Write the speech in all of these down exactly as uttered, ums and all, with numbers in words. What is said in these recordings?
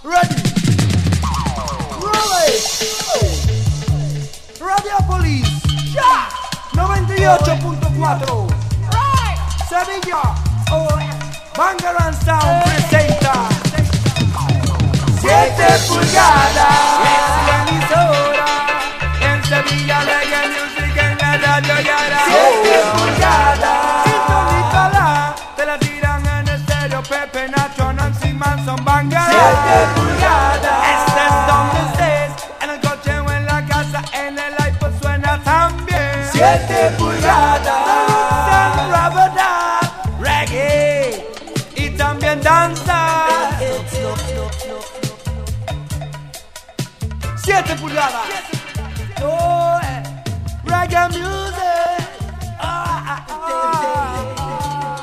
Ready. Ready. Radio Police. Ya. noventa y ocho punto cuatro. Sevilla. Bangaran Sound presenta siete pulgadas. Es la emisora. En Sevilla Reggae Music en la radio Yara. siete pulgadas. Sintonícala. Te la tiran en el estéreo. Pepe, Nacho, Nancy Manson, Bangaran. siete pulgadas. Este es donde estés. En el coche o en la casa. En el iPod suena también. siete pulgadas. Reggae y también danza. siete pulgadas. Oh, eh. Reggae music. Ah, ah, ah.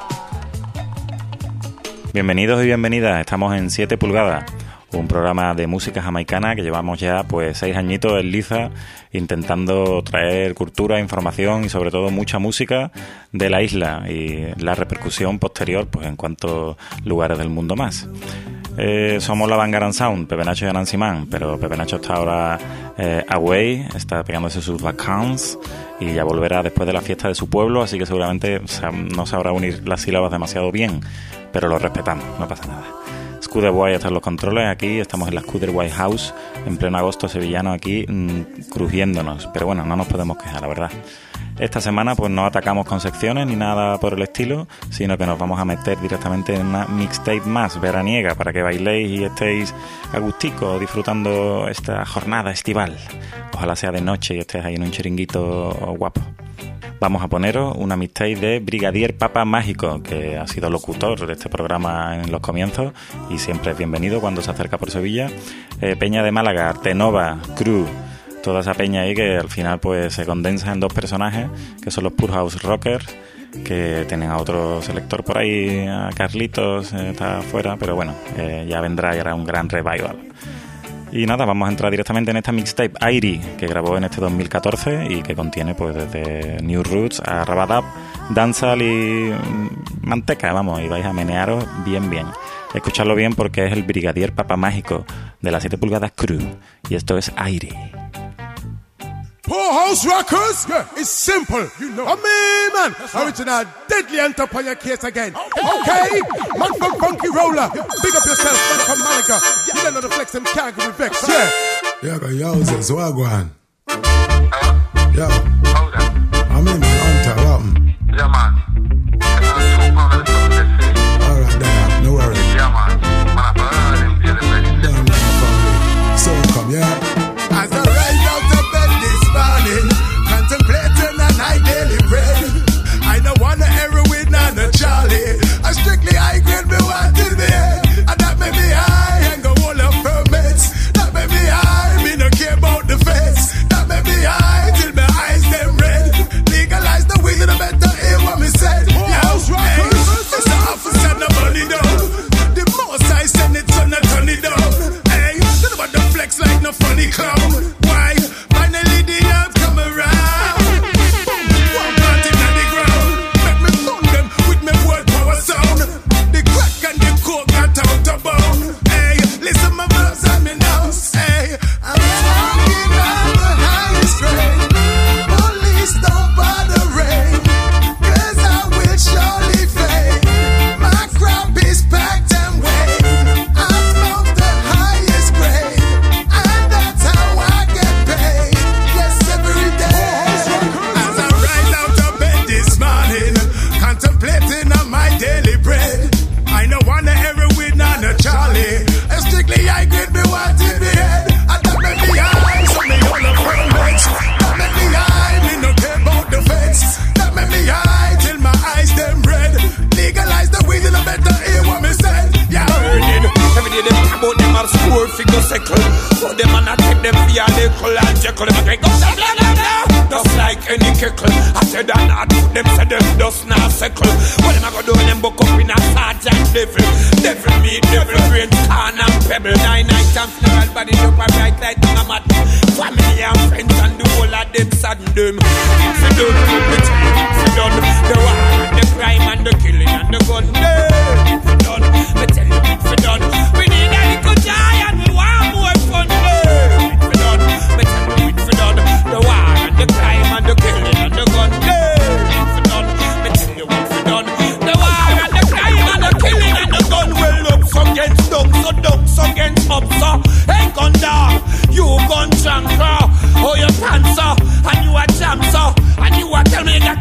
Bienvenidos y bienvenidas. Estamos en siete pulgadas, un programa de música jamaicana que llevamos ya pues seis añitos en liza intentando traer cultura, información y sobre todo mucha música de la isla y la repercusión posterior pues en cuantos lugares del mundo más. Eh, somos la Bangaran Sound, Pepe Nacho y Nancy Man, pero Pepe Nacho está ahora eh, away, está pegándose sus vacances y ya volverá después de la fiesta de su pueblo, así que seguramente o sea, no sabrá unir las sílabas demasiado bien, pero lo respetamos, no pasa nada. Scooter Boy está en los controles, aquí estamos en la Scooter White House, en pleno agosto sevillano aquí, mmm, crujiéndonos, pero bueno, no nos podemos quejar, la verdad. Esta semana pues no atacamos con secciones ni nada por el estilo, sino que nos vamos a meter directamente en una mixtape más veraniega para que bailéis y estéis a gustico disfrutando esta jornada estival. Ojalá sea de noche y estés ahí en un chiringuito guapo. Vamos a poneros una mixtape de Brigadier Papa Mágico, que ha sido locutor de este programa en los comienzos y siempre es bienvenido cuando se acerca por Sevilla. Eh, Peña de Málaga, Artenova, Crew, toda esa peña ahí que al final pues se condensa en dos personajes, que son los Pure House Rockers, que tienen a otro selector por ahí, a Carlitos, eh, está afuera, pero bueno, eh, ya vendrá y hará un gran revival. Y nada, vamos a entrar directamente en esta mixtape Airy, que grabó en este dos mil catorce y que contiene pues desde New Roots a Rabadab, Dancehall y manteca, vamos, y vais a menearos bien bien. Escuchadlo bien porque es el Brigadier Papa Mágico de las siete pulgadas Crew, y esto es Airy. Poor House Rockers, yeah, it's simple, you know. I mean, man, original deadly on top of your case again. Okay, man from Funky Roller, big up yourself, man from Malaga. You don't know the flex and can't go with vex, yeah. Yeah, but yo, this Wagwan. Yo, I mean, man, Hunter, what happened? Yeah, man. Alright, then, no worries. Yeah, man. Man, I've heard him dealing with it. Down there, family. So come, yeah. As I rise out of bed this morning, contemplating a night daily bread. I don't want a heroin and a Charlie. I strictly high grade me wanted me head. And that made me high and go all up permits. That made me high, me no care about the feds. That made me high till my eyes them red. Legalize the weed and I better hear what me said. Yo, hey, it's the officer no money down. The most I send it to not turn it down. Hey, tell about the flex like no funny clown. Why? Finally the earth come around. One plant in the ground. Make me pound them with me world power sound. The crack and the coke got out of bone. Hey, listen my verbs and me now. Hey, I'm talking on the highest grade. Police don't bother rain, 'cause I will surely fade. My crop is packed and weighed. I smoke the highest grade, and that's how I get paid. Yes, every day. As I rise out of bed this morning, contemplating on my daily bread. I no want a heroin and a Charlie. And strictly I grade me what in the head. And that make me high, so me all the permits. That make me high, me no care about the feds. That make me high till my eyes them red. Legalize the weed and I better hear what me said. Yeah, burning. Every day they talk about them have score figure circle. So them man a take them for a nickel and jekyll. Them a drink up blah blah blah blah. Just like any kickle. I said that not put them said them just not circle. What them a go do when them buck up in a sergeant devil. Devil meat, devil brain, corn and pebble. Nine night and funeral body up a bright light on a mat. Family and friends and the whole of them sadden them. If you don't do it, if you done the war and the crime and the killing and the gun. If you done, me tell you if you done. We need a little job.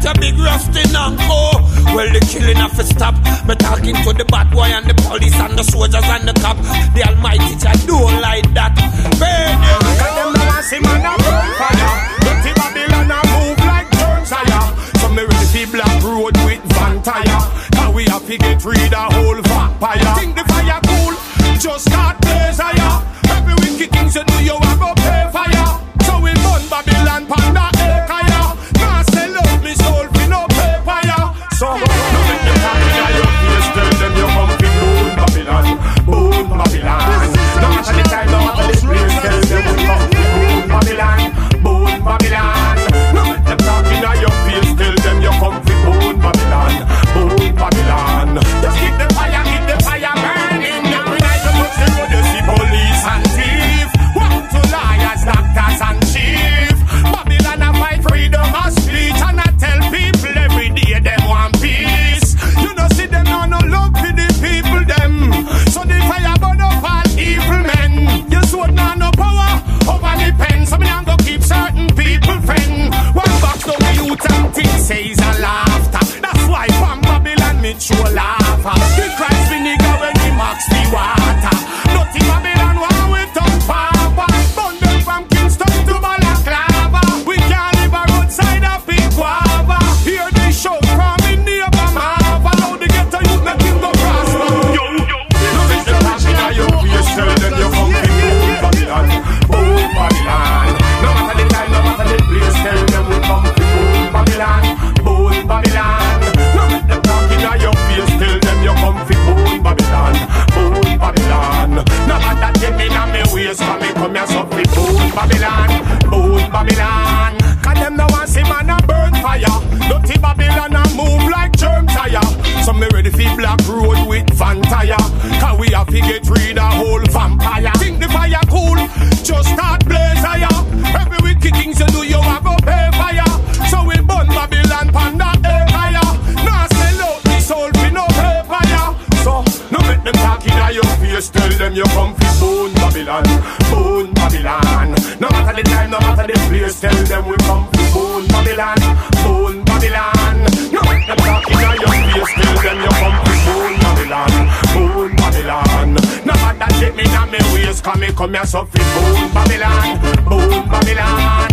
a big rusty nanko. Well, the killing have to stop. Me talking to the bad boy and the police and the soldiers and the cop. The almighty child don't like that. Burn you. Cause them no want see man a burn fire. Dirty Babylon a move like turn tire. So me ready fi black road with van tire. Cause we have to get rid of whole vampire. Think the fire cool, just start blaze higher. Every wicked thing you do you have to pay fire. So we burn Babylon panda acre. Now sell out me soul fi no pay fire. So no make them talk in your face. Tell them you come fi boom Babylon, boom Babylon. No matter the time, no matter the place. Tell them we come fi boom Babylon, boom Babylon. No make them talk in your face. Tell them you come fi boom Babylon, boom Babylon. Just keep the fire, keep the fire burning. Every night you look the road, you see police and thief. Walk to liars, doctors and chief. Babylon a fight freedom of speech. And I tell people every day them want peace. You know see them now no love for the people them. So the fire burn up all evil men. You sword now no power over the pen. So me now go keep certain people friend. One box to the youth and things says a laughter. That's why from Babylon me show laughter. The Christ vinegar when he max the water. Dirty Babylon one with top papa. Burn them from Kingston to Balaclava. We can't live a roadside of big guava. Hear the show from in neighbor Marva. Now the ghetto youth make him go prosper. Yo, yo, no make them talk in your face. Tell them you come to boom Babylon, boom Babylon. No matter the time, no matter the place. Tell them we come to boom Babylon, boom Babylon. No make them talk in your face. Tell them you come to boom Babylon, boom Babylon. No matter the me na me ways. Come me come here so fi boom Babylon, boom Babylon. Cause them no want see man a burn fire. Dirty Babylon a move like germ tire. So me ready fi black road with van tire. Cause we have to get rid of whole vampire. Think the fire cool, just start blaze higher. Every wicked things you do you have to pay fire. So we burn Babylon panda acre. Now sell out the soul fi no pay fire. So no make them talk in your face. Tell them you come fi boom Babylon, boom Babylon. No matter the time, no matter the place. Tell them we come fi boom Babylon, boom Babylon. No make them talk in your face. Tell them you come fi boom Babylon, boom Babylon. No matter shit me na me ways. Come me come here so fi boom Babylon, boom Babylon.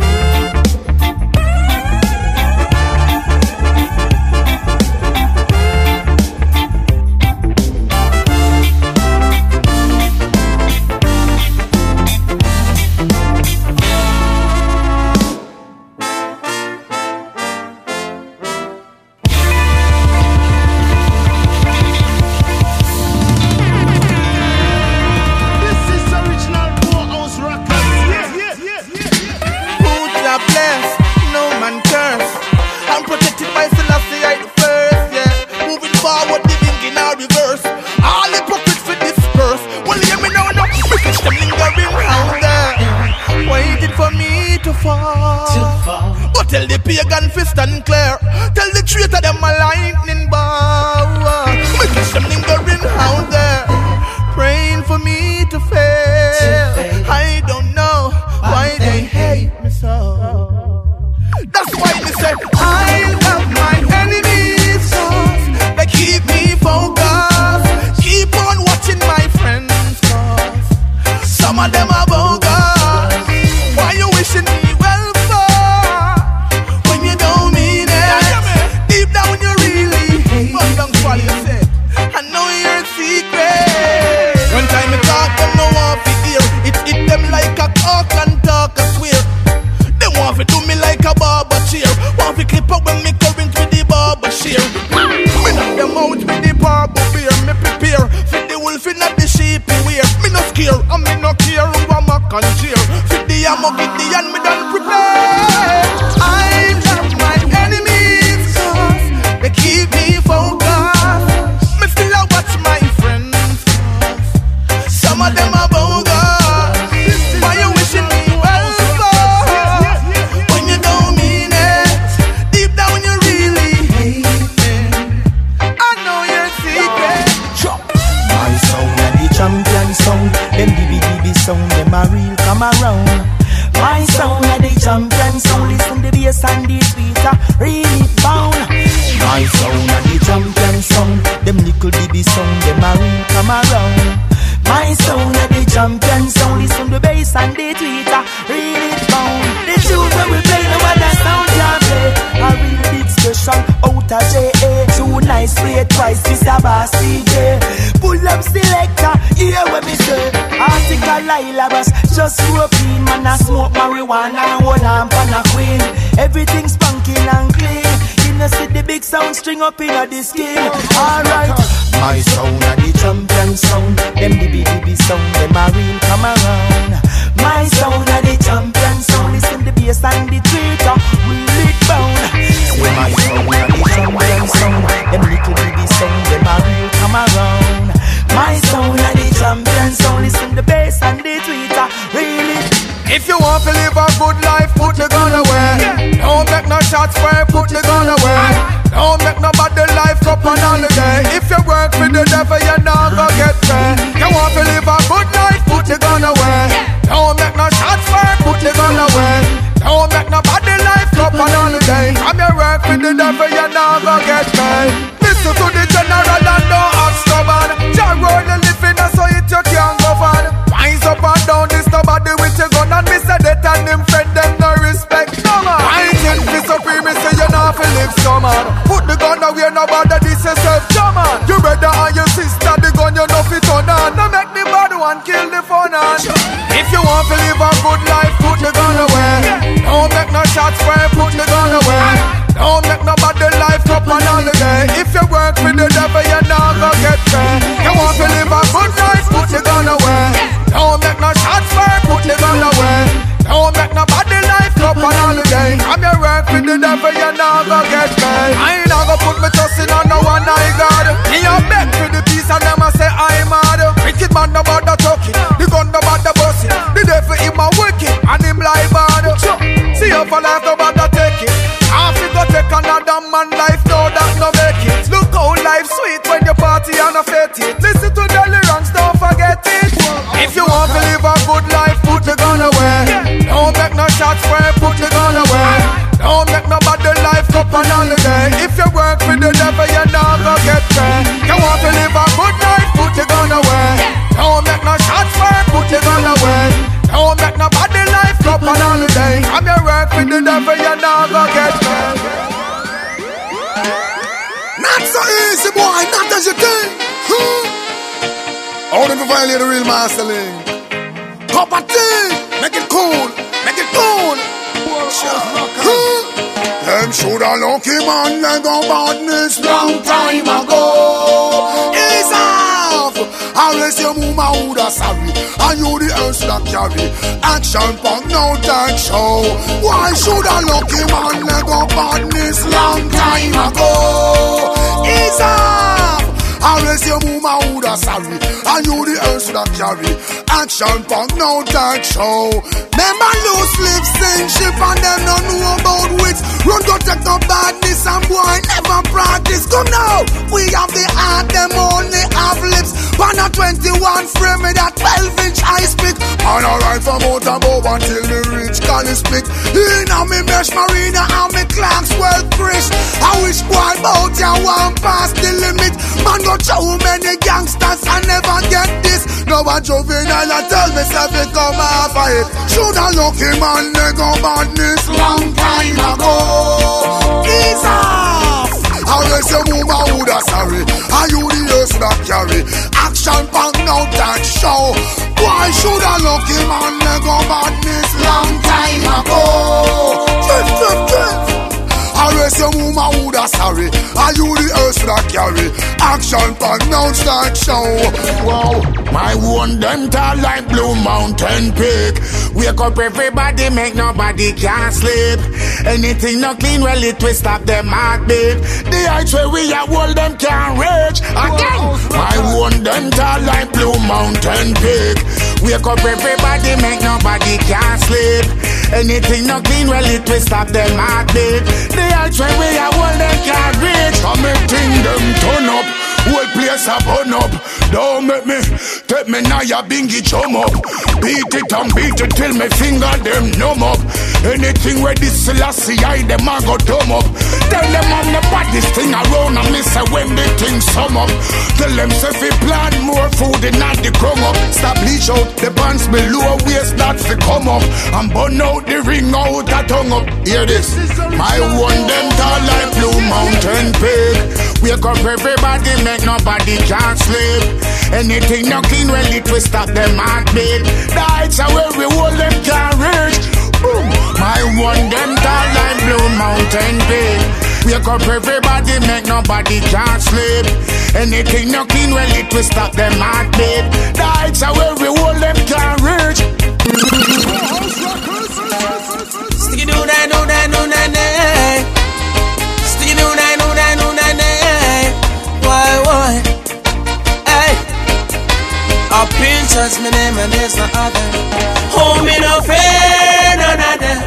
Tell the pagan fist and clear. Tell the traitor them a lightning bow. Me catch them lingering out there, praying for me to fail. I don't know why they hate me so. That's why they say I love my enemies, cause they keep me focused. Keep on watching my friends, cause some of them are bogus. Why you wishing me well for when you don't mean it? a J A. Too nice, play twice, Mister Bass D J. Pull up selector, hear what me say. Article Lila Bass, just smoke in, man I smoke marijuana and hold on pan a queen. Everything's funky and clean. You know see the big sound string up in a the skin. Alright, my sound a the champion sound. Them the B B B sound, them a real come around. My sound a the champion sound. Listen the bass and the tweeter, real it bound. Say my sound a the champion sound. Them little B B sound, them a real come around. My sound a the champion sound. Listen the bass and the tweeter, real it. If you want to live a good life, put the gun away. Don't make no shots fire, put the gun away. Don't make nobody life up on holiday. If you work for the devil, you're not gonna get paid. You want to live a good life, put the gun away. Don't make no shots fire, put the gun away. Don't make nobody life up on holiday. From your work for the devil, you're not gonna get paid. Listen to the general and don't act stubborn. Jah roll the living so it you can't govern. Rise up and down, this nobody with your gun. And me say that and them friend them no respect, no man. I ain't in supreme, me say you not feel live so man. Put the gun away, nobody this yourself, German. You brother and your sister, the gun you know fit on on. Now make the bad one kill the fun on. If you want to live a good life, put the gun away. Don't make no shots fire, put the gun away. Don't make nobody life up on holiday. If you work for the devil, you're not gonna get paid. You want to live a good life, put the gun away. Don't make no shots fire, put the gun away. Don't make nobody life up on holiday. I'm your work for the devil, you're not gonna get paid. I ain't not gonna put me trust in on no one I got. Me a beg for the peace and them a say I'm mad. Wicked man no bother talking, the gun no bother busting. The devil him a wicked and him lie bad. See you for life no bother take it. Half you go take another man life, no that no make it. Look how life sweet when you party and a fete it. Listen to the lyrics, don't forget it. If you want to live a good life, put the gun away. Don't make no shots fire, put the gun away. Don't make nobody life up on holiday. If you work for the devil, you're not gonna get paid. You want to live a good life, put the gun away. Don't make no shots fire, put the gun away. Don't make nobody life up on holiday. I'm your work for the devil, you're not gonna get paid. Not so easy, boy, not as you think. Hmm. I want to violate the real master link. Cup of tea, make it cool, make it cool. Hmm. Them shoulda lucky man, they go badness long time ago. Ease off, unless you move my woulda sorry, and you the earth that carry. Action punk, no tag show. Why shoulda lucky man, they go badness long time ago. Ease off, unless you move my woulda sorry, and you the earth that carry. Action punk, no tag show. Remember loose lips, sing ship, and them don't know about wits. Run go take no badness, and boy never practice. Come now, we have the heart, them only have lips. Pan a twenty-one frame with a twelve inch high speak. And I ride from out above until me reach Cali Split. In a me mesh marina and me clocks well fresh. I wish boy bout ya one pass the limit. Man go show many gangsters and never get this. No one juvenile and tell me self it come off of it. Shoulda lucky man, they go badness long time ago. Ease off, unless you move a woulda sorry, and you the earth that carry. Action punk now that show. Why shoulda lucky man, they go badness long time ago. Trip, trip, trip. Unless you move my woulda sorry, and you the earth that carry. Action punk now start show. Wow, my one them tall like Blue Mountain Peak. Wake up everybody, make nobody can't sleep. Anything not clean, well it will stop them heartbeat. The heights where we are hold them can't reach. Again, my one them tall like Blue Mountain Peak. Wake up everybody, make nobody can't sleep. Anything not clean, well it will stop them heartbeat. The heights where we are hold them can't reach. I'm making them turn up. Whole place a burn up. Don't make me take me now ya bingy chum up. Beat it and beat it till me finger them numb up. Anything where this Selassie I them a go dumb up. Tell them I'm the baddest thing around and me say when the thing sum up. Tell them say fi plan more food than not the crumb up. Stop bleach out the pants below waist that fi come up. And burn out the ring out a tongue up. Hear this, my one them tall like Blue Mountain Peak. Wake up everybody, make nobody can't sleep. Anything no clean, well it will stop them heartbeat. The heights are where we hold them can't reach. Boom. My one them tall like Blue Mountain Peak. Wake up everybody, make nobody can't sleep. Anything no clean, well it will stop them heartbeat. The heights are where we hold them can't reach. Sticky do that, do that, do that, that. Sticky do that, do that, do that, that. Why, why? Hey. A Pinterest, my name and there's no other. Oh, me no fear, none of them.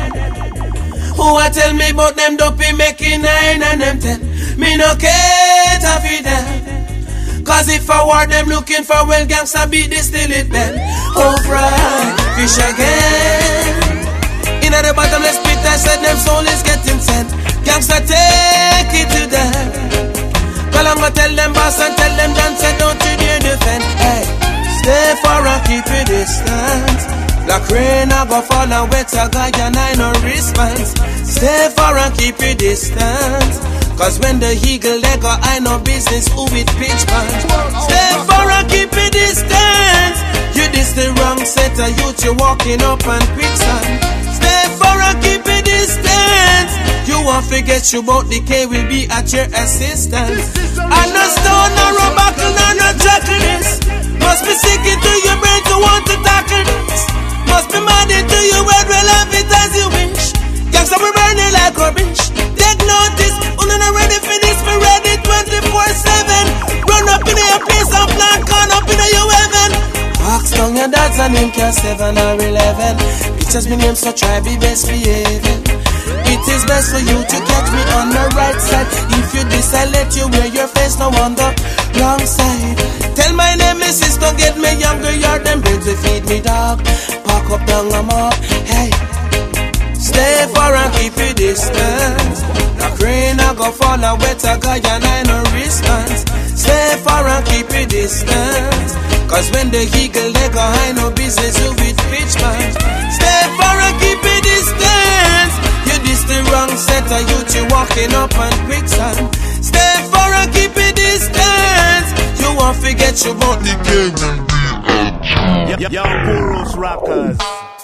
Who a tell me about them dopey making nine and them ten? Me no care to feed them. Cause if I were them looking for well gangsta beat this still it then. Oh right, fish again. In the bottomless pit I said them soul is getting sent. Gangsta take it to them. Call I'ma tell them boss and tell them dance and don't you dare defend. Hey, stay far and keep your distance. Black rain I go fall and wet a guy and I no response. Stay far and keep your distance. Cause when the eagle they go I no business who with pitch pants. Stay far and keep your distance. You this the wrong set of youth you walking up on quicksand. Stay far and keep your distance. You won't forget you about the K will be at your assistance. And no stone, no rock, no no tackle this. Must be sick into your brain to want to tackle this. Must be mad into your world, well have it as you wish. Gangsta we burning like a bitch. Take notice, when I'm ready for this, me ready twenty-four seven. Run up in your place and plant corn up in your heaven. Box down your dads and him can seven or eleven. Pictures me name so try be best behaving. It is best for you to catch me on the right side. If you decide let you wear your face no on the wrong side. Tell my name missus don't get me younger. You're them birds they feed me dog. Pack up down I'm up. Hey, stay far and keep your distance. The rain I go fall and wet a guy and I no response. Stay far and keep your distance. Cause when the eagle they go I no business you with pitch man. Stay far and keep your distance. You this the wrong set of youth you walking up on quicksand. Stay far and keep your distance. You won't forget you about the game. Yo, yo, Burros Rockers.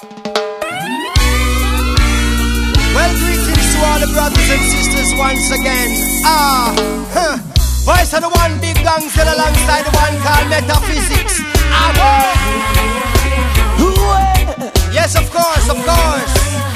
Well, greetings to all the brothers and sisters once again. Ah, huh. Voice of the one big gangster alongside the one called Metaphysics. Ah, boy. Yes, of course, of course.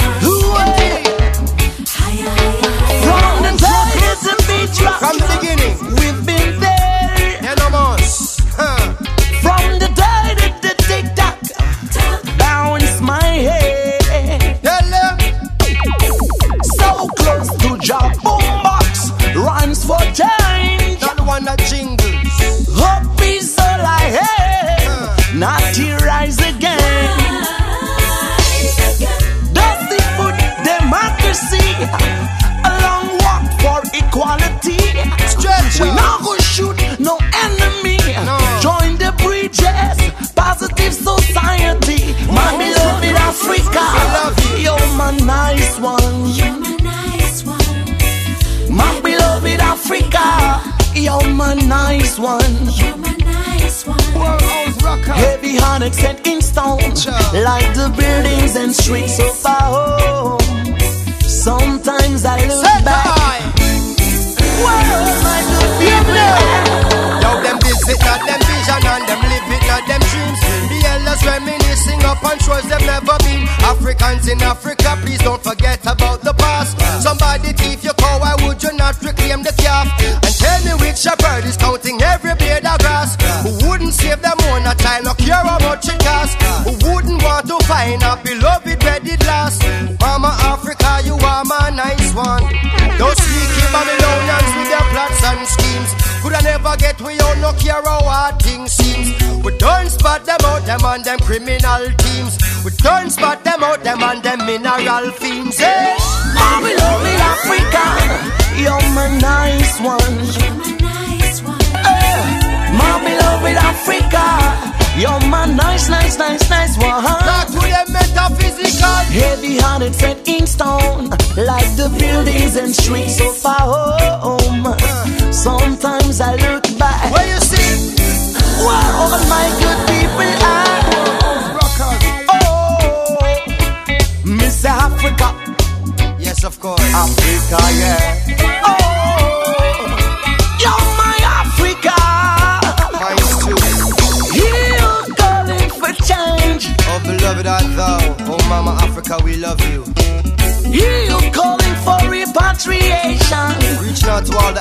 From the From the beginning, we've been there. Yeah, no more. Huh. From the day that the tick tock bounce my head. Hello. So close to job boombox, rhymes for change. Not the one that jingles. Hope is all I have. Huh. Not to rise again. Does the food democracy? A long walk for equality. Stretch we not go shoot no enemy. No. Join the bridges, positive society. My oh, beloved Africa, I love you. You're my nice one. You're my nice one. My beloved Africa, you're my nice one. You're my nice one. Heavy hearted set in stone, like the buildings and streets of our home. Sometimes I look Set back. Well, my good people. Now them visit, not them vision, and them live it, not them dreams. The elders reminiscing upon shores they've never been. Africans in Africa, please don't forget about the past. Somebody thief your cow, why would you not reclaim the calf? And tell me which shepherd is counting every blade of grass. Who wouldn't save them own a child, no care how much it costs. Who wouldn't want to find a beloved wedded last. Mama Africa, you are my nice one. Those sneaky Babylonians with their plots and schemes could I never get we all no care how hard things seems. We don't spot them out, them on them criminal teams. We don't spot them out, them on them mineral fiends. Hey. My beloved Africa, you're my nice one. You're my nice one. Uh, my beloved Africa, you're my nice, nice, nice, nice one. Talk to them metaphysical. Heavy hearted set in stone, like the buildings and streets of our home. Sometimes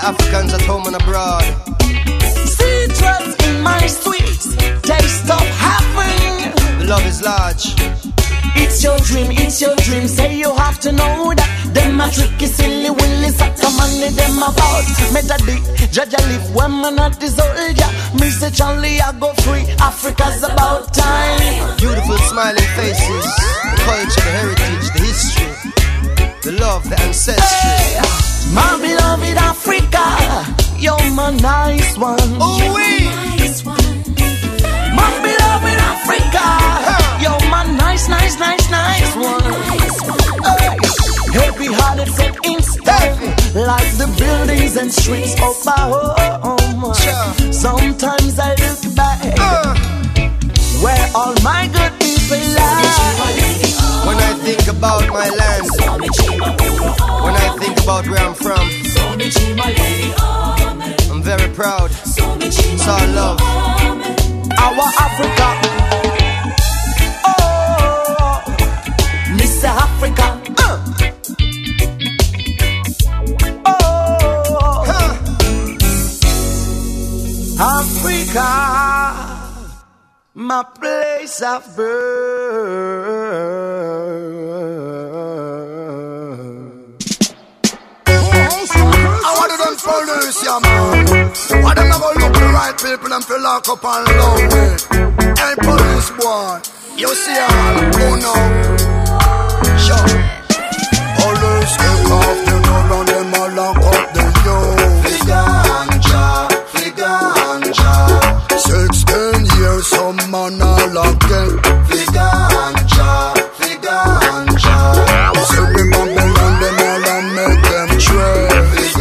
Africans at home and abroad. Citrus in my sweets, taste of heaven. The love is large. It's your dream, it's your dream. Say you have to know that. Them a tricky, silly, willy, soccer money. Them about melody, judge a live when man not the soldier. Me say Charlie, I go free. Africa's about time. Beautiful smiling faces, the culture, the heritage, the history, the love, the ancestry. Hey, my beloved Africa, you're my nice one. Oh, we. My beloved Africa, huh. You're my nice, nice, nice, nice one. Hey. Heavy hearted set in stone, like the buildings and streets of our home. Sure. Sometimes I look back, uh. where all my good people lie. When I think about my land, when I think about where I'm from, I'm very proud. It's our love. Our Africa. Oh, Mister Africa. Uh. Oh, huh. Africa, my place of birth. I wanted them police, yeah, man. Why them never look the right people and feel lock up and love it? Hey, police boy, you see all, who know? Sure. Police take off, you know, run them all lock up the youth. Figanja, figanja. Sixteen years, some man all locked in. Figanja, figanja. Send them on the land, them all and make them trade.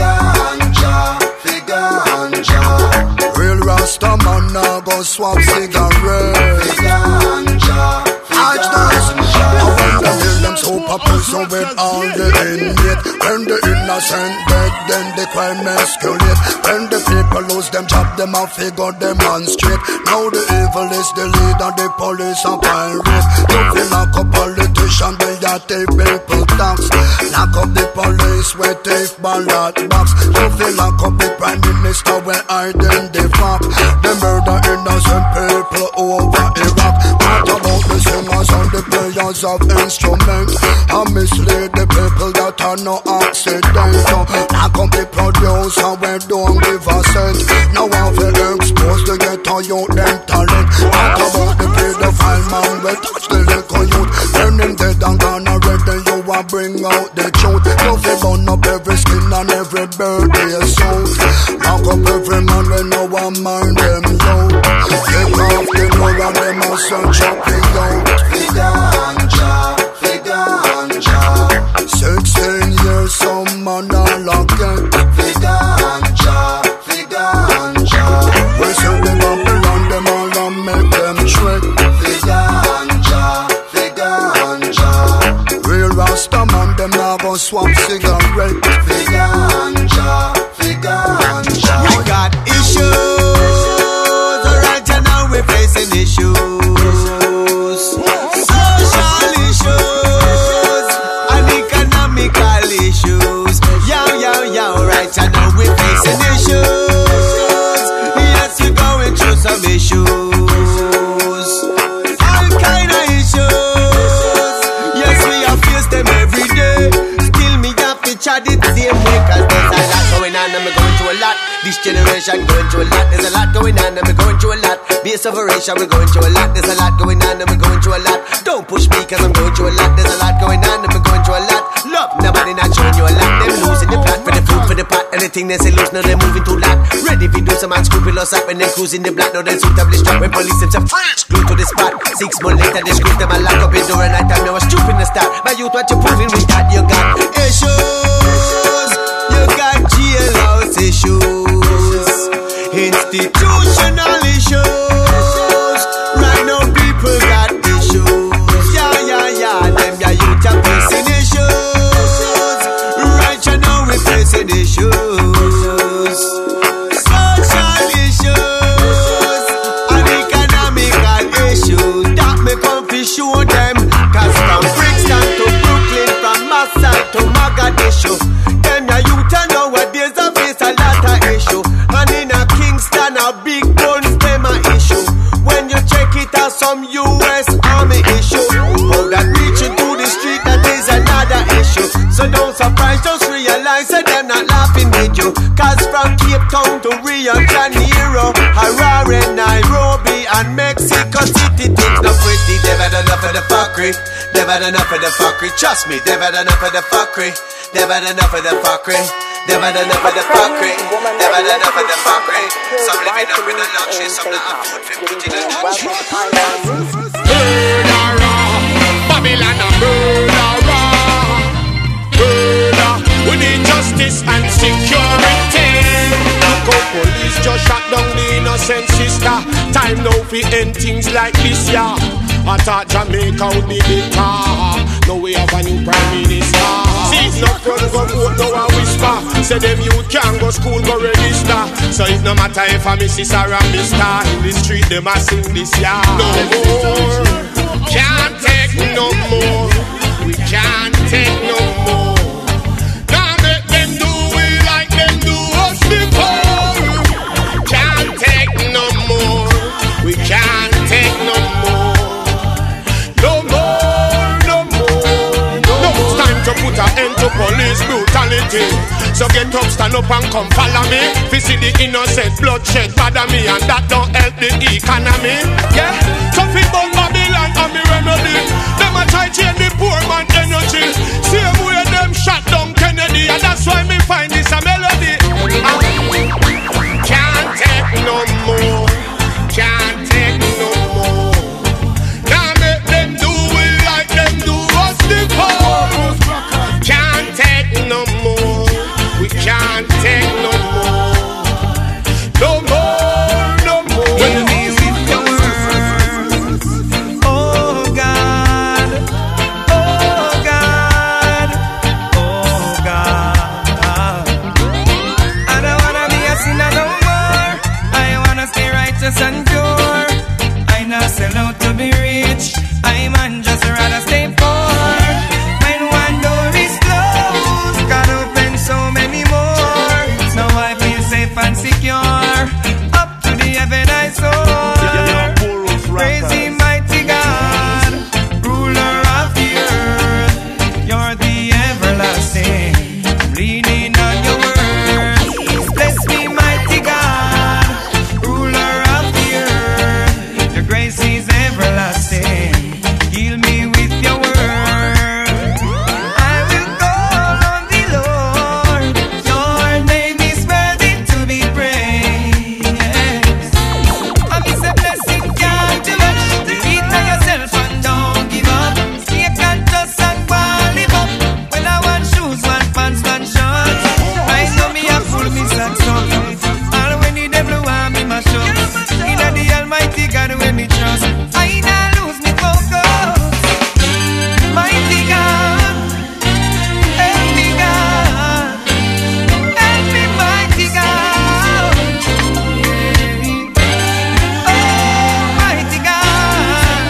Rasta man now go swap cigarettes. Watch this. I want to hear them super prison with all the inmates. When the innocent beg, then the crime escalate. When the people lose them job, them a figure them on straight. Now the evil is the leader, the police are pirate. Don't feel like a politician, they are take people tax. Lock up the police, we take ballot box. Don't feel like a the prime minister, we hiding the fact. They murder innocent people over Iraq. What about the singers and the players of instruments? I mislead the people that are no accident. Lock up the producer, we don't give a cent. Now I've exposed to get a youth them talent. What about the pedophile man, we touch the little youth. Turn them dead and gone already, you a bring out the truth. You feel burn up every skin and every birthday suit. Lock up every man when no one mind them out. Take off the mud and them a search up the out. Figanja, figanja. Sixteen years, some man are locked in. Figanja, figanja. We send them up around them all and make them trick. Figanja, figanja. Real Rasta man, them now go swap cigarette. Figanja, figanja. We got issues, right now we're facing issues. Social issues and economical issues. Yo, yo, yo, right now we're facing issues. Yes, we're going through some issues. All kind of issues. Yes, we have faced them every day. Still me have to chat it same way, cause there's a lot going on and we're going through a lot. This generation going through a lot. There's a lot going on and we're going through a lot. Base of operation, we're going through a lot. There's a lot going on and we're going through a lot. Don't push me cause I'm going through a lot. There's a lot going on and we're going through a lot. Love, nobody not showing you a lot. Them losing the plot for the food for the pot. Anything they say loose, now they're moving too lot. Ready if you do some unscrupulous up and then cruising the block. Now they suitably strapped when police themselves glued to the spot. Six months later they screw them and lock up the door and night time. Now was stupid in the start. My youth, what you proving with that? You got issues. You got jailhouse issues. Institutional issues. Right now people got issues. Yeah, yeah, yeah. Them ya youth are facing issues. Right now we facing issues. Social issues and economical issues. That me come to show them. Cause from Brixton to Brooklyn, from Massa to Mogadishu, them ya youth are nowadays a face a lot you. Cause from Cape Town to Rio de Janeiro, Harare, Nairobi and Mexico City, things not pretty. They've had enough of the fuckery. They've had enough of the fuckery. Trust me, they've had enough of the fuckery. They've had enough of the fuckery. They've had enough of the fuckery. They've had enough of the fuckery. Some living up in the luxury, some not afford for putting in the luxury. Murderer, Babylon a murderer. Murder, we need justice and security. Go police just shot down the innocent sister. Time now for end things like this, yeah. I thought Jamaica would be the car. Now we have a new prime minister. See, no front go vote, no a whisper. Say them youth can't go school, go register. So it no matter if I'm Missus or a Mister In the street, them a sing this, yeah. No more, can't take no more. We can't take no more. Now make them do it like them do us before. Can't take no more. We can't take no more. No more, no more. No, it's time to put an end to police brutality. So get up, stand up and come follow me. If you see the innocent bloodshed bother me, and that don't help the economy. Yeah, so fi burn Babylon and me remedy. Them a try change the poor man energy. Same way them shot down Kennedy, and that's why me find this a melody. Ah. Can't take no more. Can't take no more. Now make them do it like them do us before. Can't take no more. We can't take no more. No more, no more. When me with your words, oh God, oh God, oh God. I don't wanna be a sinner no more. I wanna stay righteous and pure. I not sell out to be rich. I man just rather stay poor. When one door is closed, God open so many more. Now I feel safe and secure. Up to the heaven I soar. Praising mighty God, ruler of the earth. You're the everlasting. I'm leaning on your word. Bless me, mighty God, ruler of the earth. Your grace is everlasting. Heal me with your word. I will call on the Lord. Your name is worthy to be praised. I miss a blessing, can't do much. Believe in yourself and don't give up. Stay conscious and live up. When I want shoes, one pants, one short. I know me a fool, me socks up. And when the devil want me mash up, in the Almighty God when me trust, I not lose me focus. Mighty God, help me God, help me mighty God. Oh, mighty God,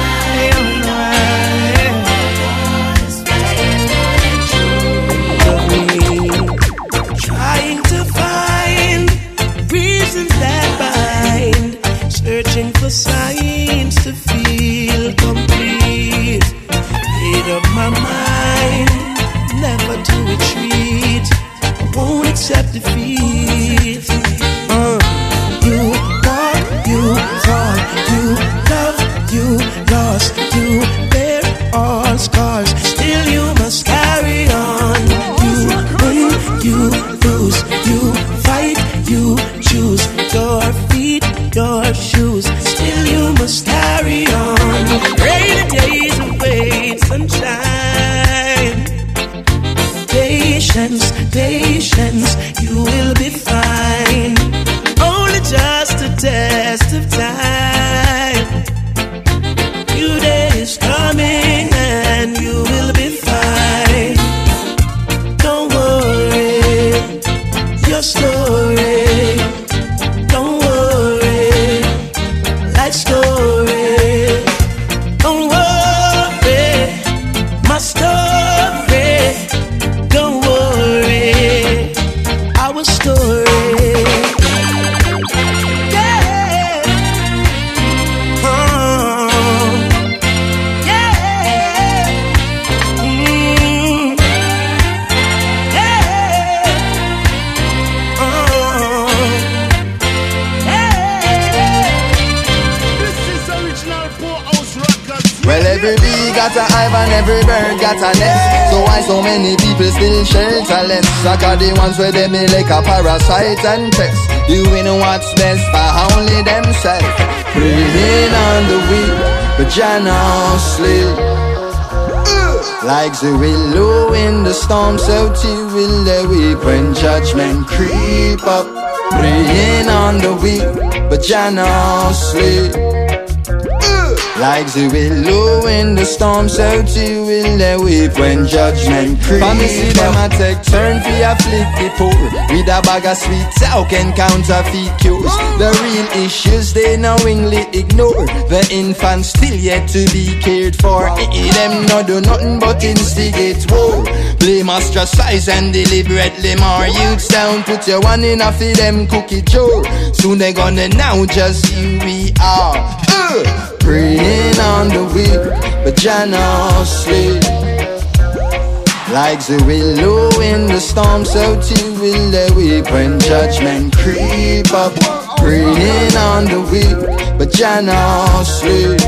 Trying to find reasons that bind, searching for signs to feel complete. Made up my mind never to retreat. I won't accept defeat. Uh, you walk, you fall, you love, you lost, you bear all scars. Still you must carry on. You win, you lose, you fight, you choose your feet, your shoes. Still you must carry on. Rainy days await sunshine. Patience, patience, you will be fine. Only just a test of time. New day is coming and you will be fine. Don't worry, your story. Don't worry, life story. Don't worry, my story. Don't worry, our story. Yeah. Oh. Yeah. Mm. Yeah. Every bee got a hive and every bird got a nest. So why so many people still shelterless? Like are the ones where they be like a parasite and pest, doing what's best for only themselves. Praying on the weak, but Jah not sleep. Like the willow in the storm, so too will the weak when judgment creep up. Praying on the weak, but Jah not sleep. Like the willow in the storm, so too will they weep when judgment creep. For me see them a take turn for a flip the poor with a bag of sweets, how can counterfeit cures. The real issues they knowingly ignore. The infants still yet to be cared for. Eh, them no do nothing but instigate war. Blame, ostracize and deliberately mar youths down. Put your one in a for them cookie jar. Soon they gonna know just who we are. uh. Praying on the weak, but Jah not sleep. Like the willow in the storm, so too will they weep when judgment creep up. Praying on the weak, but Jah not sleep.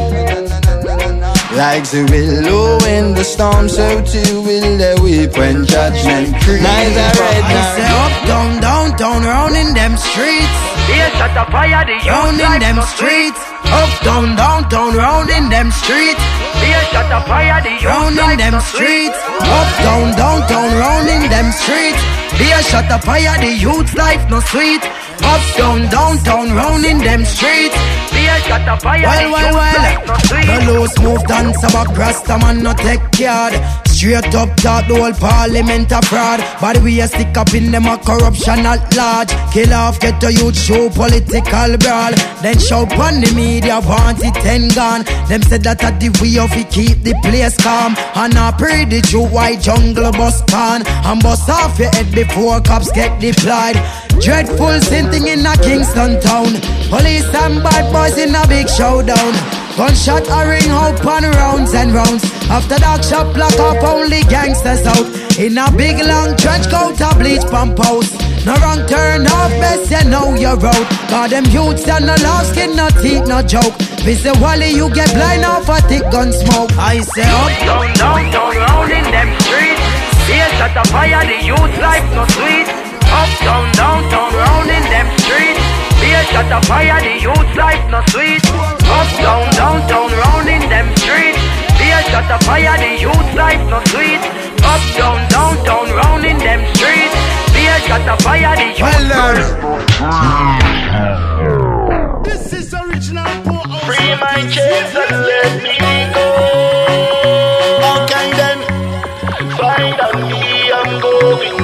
Like the willow in the storm, so too will they weep when judgment creep. Neither red nor say up, down, down, down, round in them streets. Here shut the fire, the round in them streets. Up, down, down, down, round in them streets. Here shut the fire, the round in them streets. Up, down, down, down, round in them streets. Here shut the fire, the youth's life no sweet. Up, down, down, down, round in them streets. Here shut the fire, well, the well, youth's well. life no sweet. The loose move dance about Rasta man no take care. Straight up talk the whole parliament a fraud. But we a stick up in them a corruption at large. Kill off, get the youth show political brawl. Then shout on the media, want it ten gone. Them said that at the way of it keep the place calm. And I pray the Jew white jungle bus can. And bust off your head before cops get deployed. Dreadful sin thing in a Kingston town. Police and bad boys in a big showdown. Gunshot a ring out on rounds and rounds. After that shop lock up only gangsters out. In a big long trench coat a bleach pump house. No wrong turn off best you know you're out. Cause them youths and no love skin no teeth no joke. Mister Wally you get blind off a thick gun smoke. I say up, down, down, down, round in them streets. Here shut the fire, the youth life no sweet. Up, down, down, down, round in them streets. Here shut the fire, the youth life no sweet. Up, down, down, down, round in them streets. Here shut the fire, the youth life no sweet. Up, down, down, down, round in them streets. Here shut the fire, the youth life. This is original poor. Free my chains and let me go. Okay then. Find on me, I'm going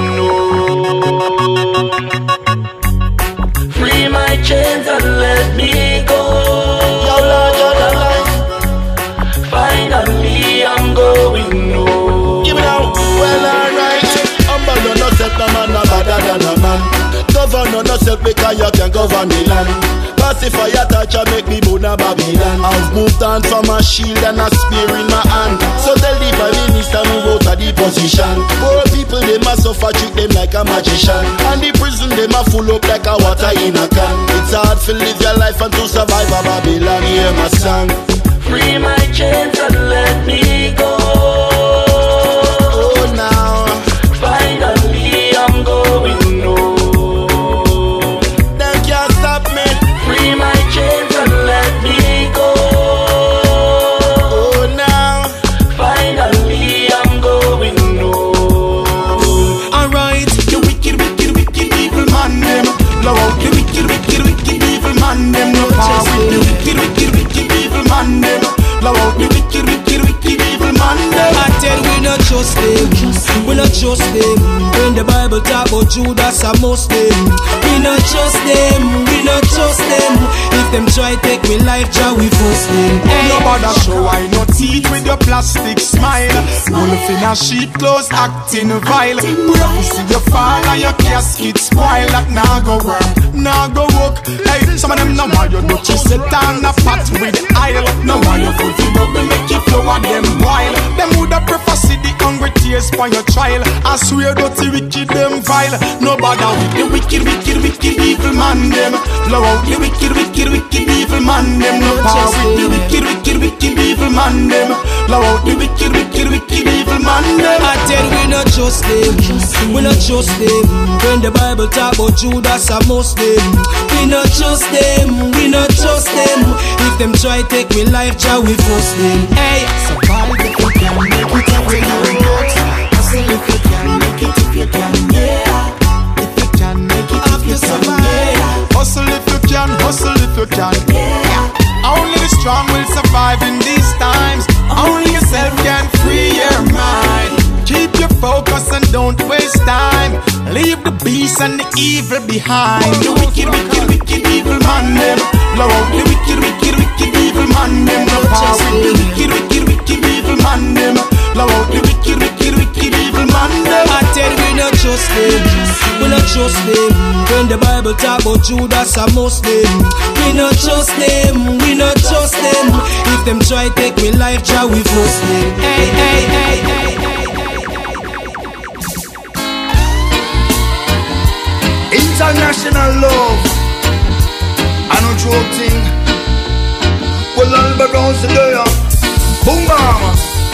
home. Free my chains and let me go. Yo, Lord, you're the light. Find on me, I'm going home. Give it out. Well, alright. Humble you no self, no man no better than a man. Govern you no self because you can govern the land. Pacify a touch and make me born a Babylon. I've moved on from a shield and a spear in my hand. So tell the prime minister move out of the position. Poor people they must suffer, treat them like a magician. And the prison they must full up like a water in a can. It's hard to live your life and to survive a Babylon. Hear my song. Free my chains and let me go. Oh now. Finally I'm going home. They can't stop me. Free my chains and let me go. Oh now. Finally I'm going home. Alright, the wicked, wicked, wicked evil man them. Blow out the wicked, wicked, wicked evil man them. No power with the wicked, wicked, wicked evil man them. Blow out the wicked, wicked, wicked evil man them. I tell we not trust them, we not trust them. When the Bible talk about Judas and Muslim, we not trust them, we not trust them. If them try take me life, try we force them. Hey. No bother show I no teeth with your plastic smile. Wolf in a sheep clothes acting vile. Pray see you fall and your casket spoil. That nah go work, nah go work. Hey, some of them no want you don't you sit down a pot with aisle. No want you foot you bubble make you flow and them wild. Them woulda prefer see the hungry tears for your trial. I swear dirty wicked them vile. No bother with the wicked, wicked, wicked evil man them. Blow out the wicked, wicked, wicked evil man them. No power with the wicked, wicked, wicked evil evil man them. Blow out the wicked, wicked, wicked evil man them. I tell we not trust them, we not trust them. When the Bible talk about Judas a Muslim, we not trust them, we not trust them. If them try take me life, shall we force them? Hey, survive if you can, make it up with your roots. Hustle if you can, make it if you can, yeah. If you can, make it if you can, yeah. Hustle if you can, hustle if you can, yeah. Only the strong will survive in these times. Only yourself can free your mind. Keep your focus and don't waste time. Leave the beast and the evil behind. The wicked, wicked, wicked evil man them. Blow out the wicked, wicked, wicked evil man them. No power with the wicked, wicked, wicked evil man them. Blow out the wicked, wicked, wicked evil man them. I tell you we not trust them, we not trust them. When the Bible talk about Judas a Muslim, we not trust them, we not trust them. If them try take me life, shall we force them? Hey, hey, hey, hey, hey. International love, I no joking. Well, all around the day, boom bam.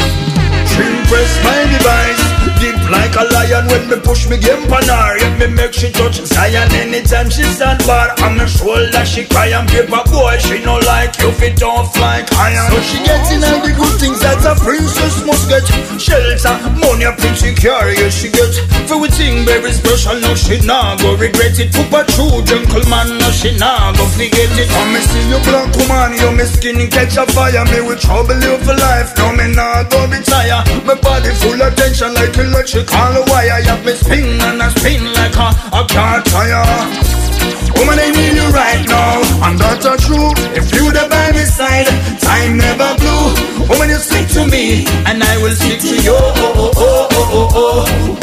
She press my device, deep like a lion when me push me game pan her. If me make she touch Zion anytime she stand bar on my shoulder, she cry and paper boy. She no like you fit off like iron. So she gets in all the good things that a princess must get. Shelter, money, a pretty carrier she get. For we think very special, no she nah go regret it. Put a true gentleman, no she nah go forget it. Come me see you black woman, you me skin catch a fire. Me with trouble you for life, no me nah go retire. My body full of tension like electrical wire. You have me spin and I spin like a, a car tire. Woman, I need you right now, and that's a true. If you the by my side, time never blue. Woman, you stick to me, and I will stick to you. Oh, oh, oh, oh, oh, oh.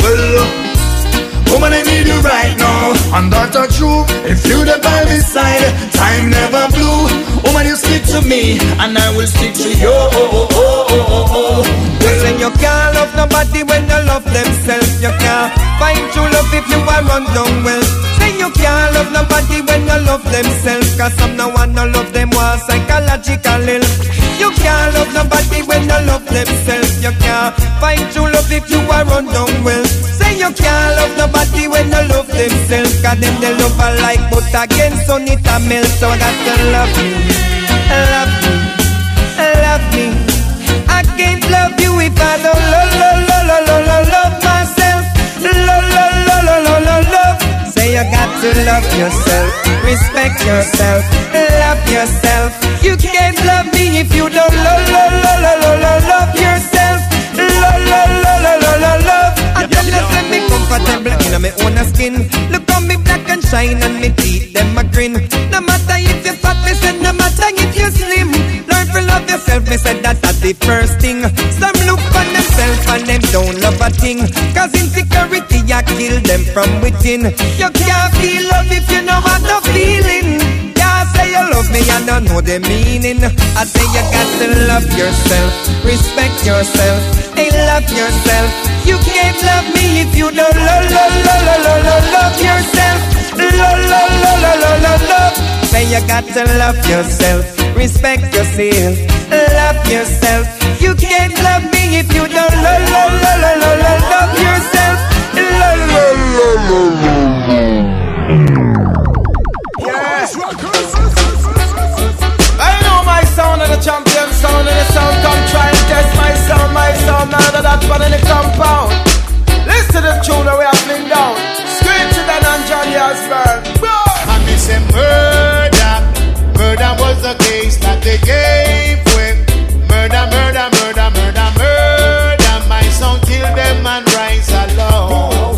Well, woman, I need you right now, and that's a true. If you the by my side, time never blue. Woman, you stick to me, and I will stick to you. Oh, oh, oh, oh, oh, oh. Well, you can't love nobody when you love themselves. You can't find true love if you are run down well. Say you can't love nobody when you love themselves, cause some no one no love them want psychological ill. You can't love nobody when you love themselves. You can't find true love if you are run down well. Say you can't love nobody when you love themselves, cause them they love a like but again so it a melt. So I got to love me, love me, love me. I can't love you if I don't love, love, love, love, love, love myself. Love, love, love, love, love, love, love. Say you got to love yourself, respect yourself, love yourself. You can't love me if you don't love, love, love, love, love, love yourself. Love, love, love, love, love, love, love. I tell you, let me comfortable in my own skin. Look on me black and shine and me teeth them a grin. No matter if you're fat, me said no matter if you're slim. Learn to love yourself, me said that that's the first thing. Some look on themselves and them don't love a thing, cause insecurity ya kill them from within. You can't feel love if you know what no feeling. Can't say you love me and don't know the meaning. I say you got to love yourself, respect yourself, hey love yourself. You can't love me if you don't love, love, love, love, love, love, love yourself. Love, love, love, love, love, love, love. Say you got to love yourself, respect yourself, love yourself. You can't love me if you don't love, love, love, love, love, love, love yourself. Love, love, love, love, love. Yes, I know my sound and the champion sound and the sound come try and test my sound, my sound now that that's one in the compound. Listen to the tune that we are playing down. Screech it and Johnny Osborne. And they say murder, murder was the case that they gave with. Murder, murder, murder, murder, murder. My son killed them and rise alone.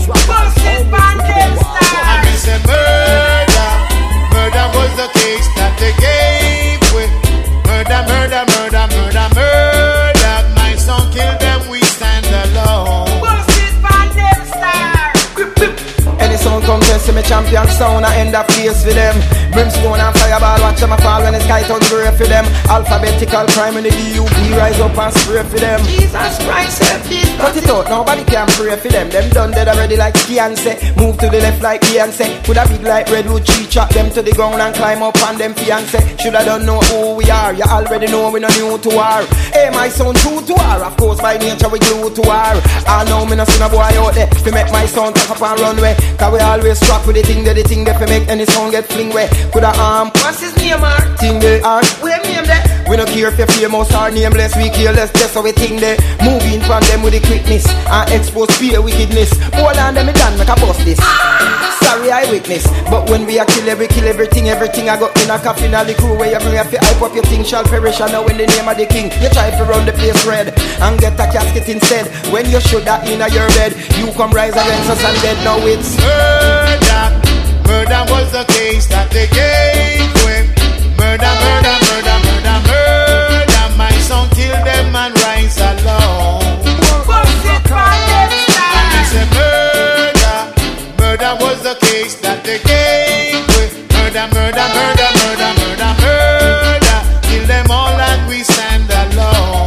And they say murder, murder was the case that they gave with. Murder, murder, murder, murder, murder. My son killed them, we stand alone. Any song come test me champion sound, I end up place for them. Brimstone and fireball, watch them a fall when the sky turns grey for them. Alphabetical crime in the D U P, rise up and spray for them. Jesus Christ, cut it out, nobody can pray for them. Them done dead already like Beyonce. Move to the left like Beyonce. Put a big like redwood tree, chop them to the ground and climb up on them fiance. Shoulda don't know who we are, you already know we no new to war. Hey, my son true to war, of course by nature we glue to war. I know me no see no boy out there, fi make my son talk up and run way. Cause we always struck with the thing that the thing that fi make any sound get fling way. Coulda arm, what's his name or? Thing they are, where name there? We no care if you're famous or nameless, we careless, just how we think they. Moving from them with the quickness and expose fear wickedness. Hold on them, me done make a bust this. Sorry I witness, but when we a kill every kill everything, everything I got in a coffin all the crew where you bring a fi hype up your thing shall perish. And now in the name of the king, you try to run the place red and get a casket instead. When you should have in a your bed, you come rise against us and dead. Now it's murder. Murder was the case that they gave with. Murder, murder, murder, murder, murder. My son killed them and rise alone. And they say murder. Murder was the case that they gave with. Murder, murder, murder, murder, murder, murder. Kill them all and we stand alone.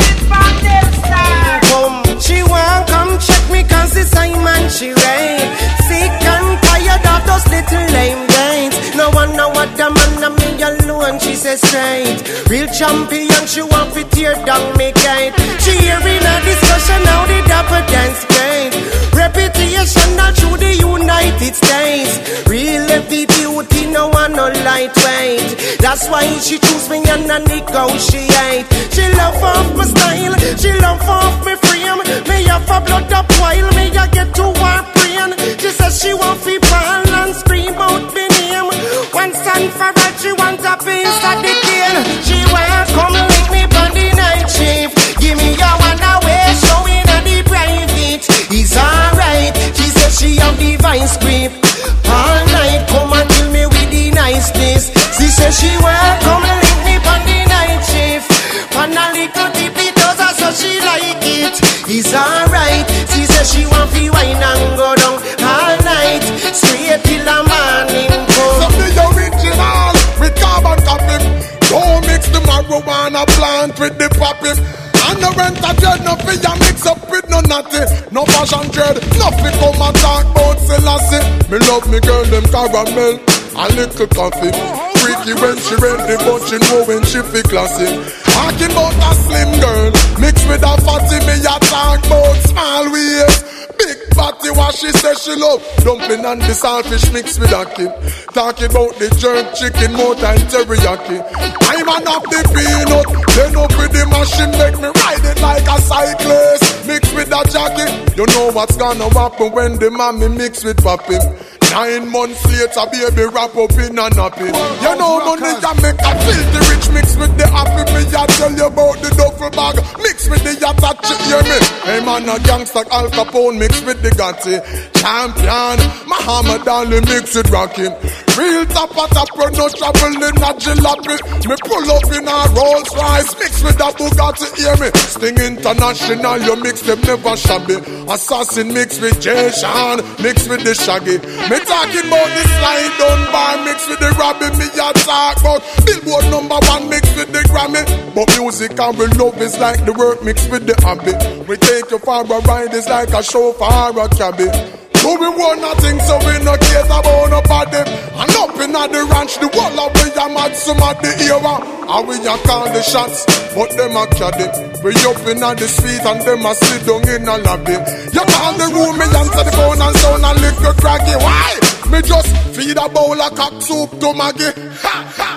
She won't come check me cause it's Simon she rain. Sick and tired of those little lame games. No one know what the man of me alone, she says straight. Real champion, she want to tear down me gate. She hearing a discussion how the dapper dance great. Reputation all through the United States. Real heavy duty, no one no lightweight. That's why she choose me and I negotiate. She love off my style, she love off my frame. Me have a blood up while me a get to her brain. She says she want fi ball and scream out me name. Once and for all she want a piece of the deal. She want come with me on the night shift. Give me your one away showing on the private. It's alright. She says she have the vice grip. All night come and kill me with the niceness. She says she want come with me on the night shift. On a little tippy does so she like it. It's alright. She says she want fi wine and go down all night, straight till the morning come. Some the original with carbon copy. Don't mix the marijuana plant with the poppy. And the rent a dread, no fi ya mix up with no natty. No fashion dread, no fi come and talk about Selassie. Me love me girl, them caramel a little coffee. Freaky when she ready, but she know when she fi classy. Talking about a slim girl, mixed with a fatty. Me a talk about small waist, big fatty. What she says she love dumpling and the saltfish mixed with a kid. Talking about the jerk chicken, more than teriyaki. I'm an up the peanut, then up with the machine, make me ride it like a cyclist. Mixed with a jacket, you know what's gonna happen when the mommy mix with papi. Nine months later, baby wrap up in a nappy. You know money can make a filthy rich mix with the happy. Me I tell you about the duffel bag mix with the yatta, hear me. Hey man, a gangster Al Capone mix with the Gotti. Champion, Muhammad Ali mix with rockin'. Real top at top, no trouble in a jalopy. Me pull up in a Rolls Royce mix with a Bugatti, hear me. Sting International, you mix them never shabby. Assassin mix with Jay Sean, mix with the Shaggy. Me talking about the slide down bar mix with the Robbie. Me a talk about Billboard number one mix with the Grammy. But music and we love is like the work mixed with the hobby. We take you for a ride, it's like a show for a cabbie. So we want nothing, so we no care about nobody. And up in the ranch, the wall of we a mad some of the era. And we a call the shots, but them a caddy. We up in the street and them a sit down in a lobby. You call the room, me answer the phone and sound a little craggy. Why? Me just feed a bowl of cock soup to Maggie. Ha ha.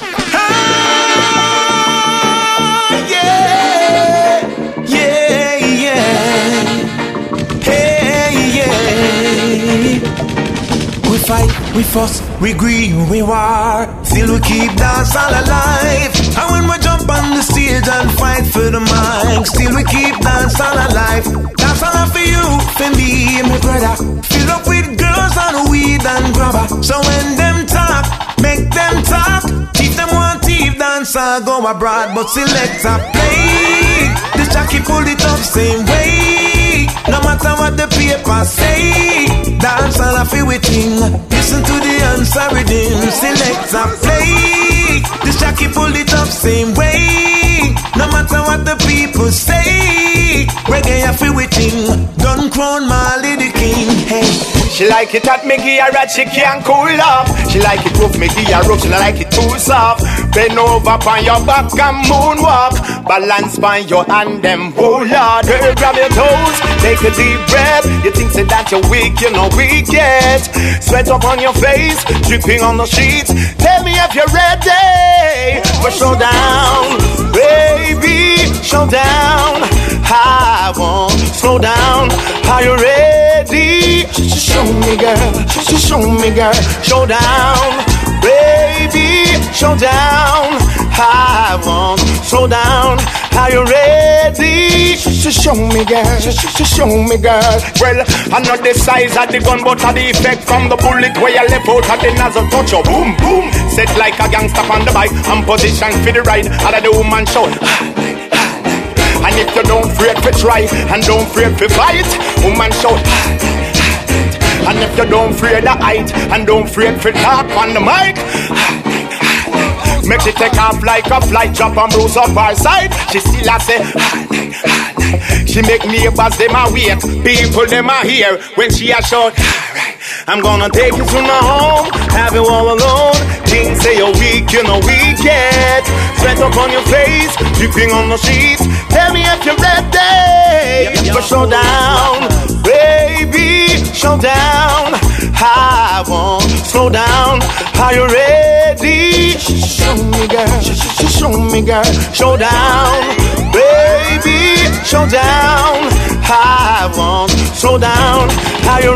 Yeah, yeah, yeah. Hey, yeah. We fight, we fuss, we grieve, we war. Still we keep dance all alive. And when we jump on the stage and fight for the mic, still we keep dance all alive. That's all for you, for me, my brother. Fill up with girls and weed and grabber. So when them talk, make them talk. Keep them one thief dancer, go abroad, but select a play. The jockey pull it up same way. No matter what the papers say, dance all of it within. Listen to the answer within. Select a play. This Jackie pulled it up same way. No matter what the people say, reggae I feel within. Don't crown Marley the king. Hey. She like it at me gear and she can't cool off. She like it rough, me gear rough, she like it too soft. Bend over on your back and moonwalk. Balance on your hand, them oh Lord. Girl, grab your toes, take a deep breath. You think say that you're weak, you're not weak yet. Sweat up on your face, dripping on the sheets. Tell me if you're ready for showdown, baby, showdown. I won't slow down. Are you ready? Show me, girl. Show me, girl. Showdown, baby. Showdown. I won't slow down. Are you ready? Show me, girl. Show me, girl. Well, I'm not the size of the gun, but of the effect from the bullet where you left out of the nozzle. Touch your boom, boom. Set like a gangster on the bike. I'm positioned for the ride. Out of the woman show. And if you don't afraid to try and don't afraid to fight, woman shout. And if you don't afraid to height and don't afraid to talk on the mic, make she take off like a flight, drop and bruise up her side. She still a say, she make neighbors them a wait, people them a hear when she a shout. I'm gonna take you to my home, have you all alone. Things say you're weak, you're not weak yet. Sweat up on your face, dripping on the sheets. Tell me if you're ready for showdown, baby, showdown. I won't slow down. Are you ready? Show me, girl. Show me, girl. Showdown, baby, showdown. I won't slow down. Are you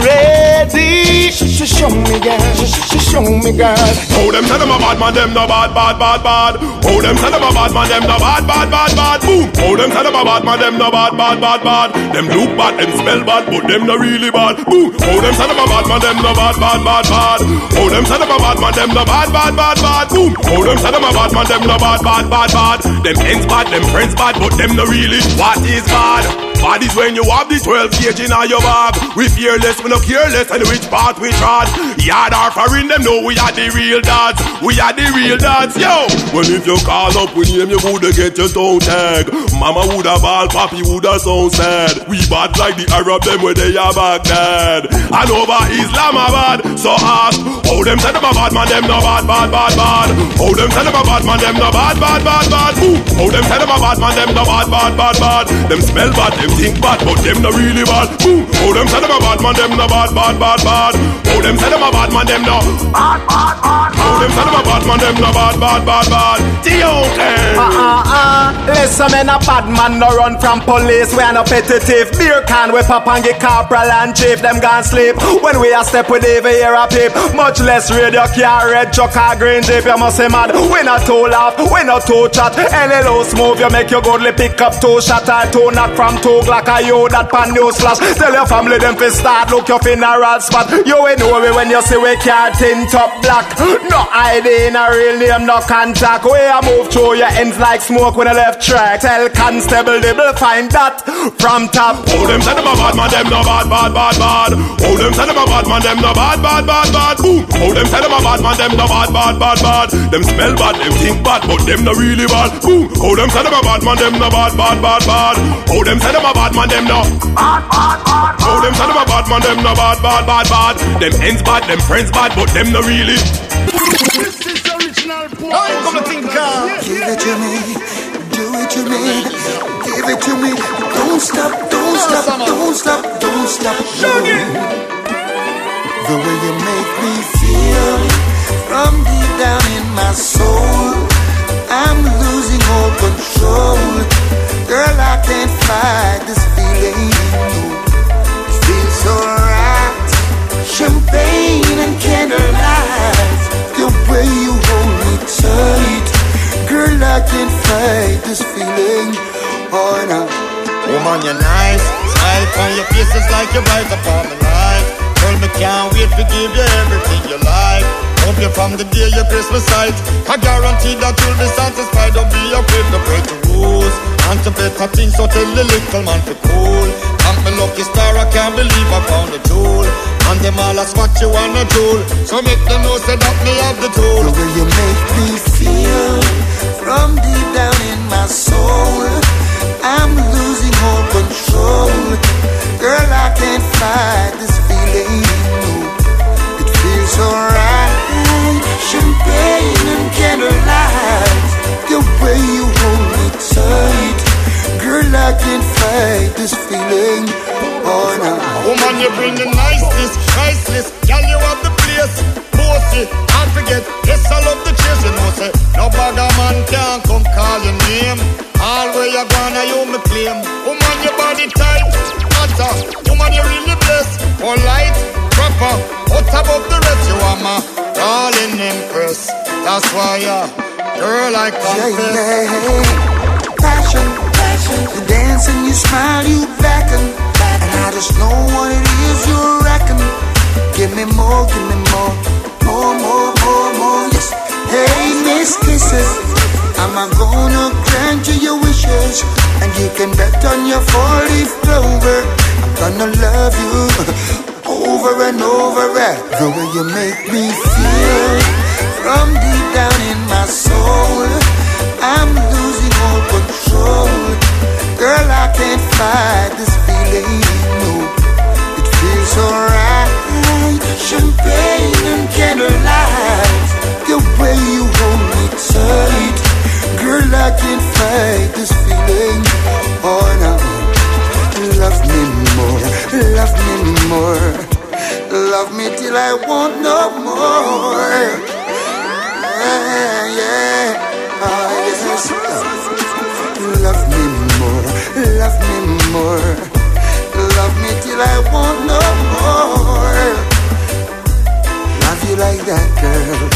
ready? Show me, girl. Show me, girl. Oh, them tell them a bad man, them no bad, bad, bad, bad. Oh, them tell them a bad man, them no bad, bad, bad, bad. Boom. Oh, them tell them a bad man, them no bad, bad, bad, bad. Them look bad, them smell bad, but them no really bad. Boom. Oh, them tell them a bad man, them no bad, bad, bad, bad. Oh, them tell them a bad man, them no bad, bad, bad, bad. Boom. Oh, them tell them a bad man, them no bad, bad, bad, bad. Them ends bad, them friends bad, but them no really. What is bad? Bad is when you have the twelve gauge in your bag. We fearless, we no careless, and which part we trod. Yard our foreign, them know we are the real dads. We are the real dads, yo. Well, if you call up, we name you woulda get your tongue tag. Mama woulda ball, papi woulda sound sad. We bad like the Arab, them where they are Baghdad. And over Islamabad, so ask. Oh, them say them a bad man, them no bad, bad, bad, bad. Oh, them say them a bad man, them no bad, bad, bad, bad. Ooh. Oh, them say them a bad man, them no bad, bad, bad, bad. Them smell bad, them think bad, but them no really bad. Ooh. Oh, them say them a bad man, them no bad, bad, bad, bad. Oh, them say them a bad man, them no bad, bad, bad. Oh, them say them a bad man, them no bad, bad, bad, bad. Uh, uh, uh. Listen, man, a bad man no run from police. We are no petitive. Beer can we pop and get corporal and chief. Them gone sleep. When we a step with even hear a peep. Much less radio car, red truck or green jeep. You must say mad. We not too laugh, we not too chat. Any loose move you make you godly pick up two shot or two knock from two Glock or you that pan news flash. Tell your family them fi start look your funeral spot. You ain't know we when you see we can't tint up black. No I D in a real name, no contact. We a move through your ends like smoke with a left track. Tell constable they will find that from top. Oh, them say them a bad man, them no bad, bad, bad, bad. Oh, them say them a bad man, them no bad, bad, bad, bad. Boom. Oh, them say them a bad man, them no bad, bad, bad, bad. Them smell bad, them think bad, but them no really bad. Boom. Oh, them say them a bad man, them no bad, bad, bad, bad. Oh, them say them a bad man, them no bad, bad, bad. Oh, them say them a bad man, them no bad, bad, bad, bad. Them ends bad, them friends bad, but them no really. This is the original boy. I'm gonna think of. Give it to me, do it to me, give it to me. Don't stop, don't stop, don't stop, don't stop. The way you make me feel from deep down in my soul, I'm losing all control. Girl, I can't fight this feeling. It feels so right. Champagne and candlelight, the way you hold me tight. Girl, I can't fight this feeling. Oh, no. Woman, you're nice. Smile on your face is like you're right upon the light. Girl, me can't wait to give you everything you like. Hope you from the day your Christmas sight. I guarantee that you'll be satisfied. Don't be afraid to break the rules. Contemplate a thing, so tell the little man to cool. Thank me lucky star, I can't believe I found a jewel. And them all a spot you on a jewel. So make them know say that me have the tool. The way you make me feel from deep down in my soul, I'm losing all control. Girl, I can't fight this feeling. It feels so right. Champagne and candlelight, the way you hold me tight. Girl, I can't fight this feeling. Oh no. Woman, you bring the niceness, priceless. Girl, you have the place. Bossy, can't forget. Yes, I love the chase. You know, say no bagger man can't come call your name. All where you gonna, you me claim. Woman, your body tight, matter. Woman, you really blessed. Polite, proper, out above the rest. You are my darling empress. That's why, uh, girl, I confess. Yeah, yeah. Passion, passion. You dance and you smile, you beckon. And I just know what it is you reckon. Give me more, give me more. More, more, more, more. Yes. Hey, Miss Kisses, I'm gonna grant you your wishes. And you can bet on your four-leaf clover. I'm gonna love you over and over again. The way you make me feel from deep down in my soul, I'm losing all control. Girl, I can't fight this feeling, no. It feels so right. Champagne and candlelight, the way you hold me tight. Girl, I can't fight this feeling. Oh no. Love me more, love me more. Love me till I want no more. Yeah, yeah, oh yes. Love me more, love me more. Love me till I want no more. Love you like that, girl.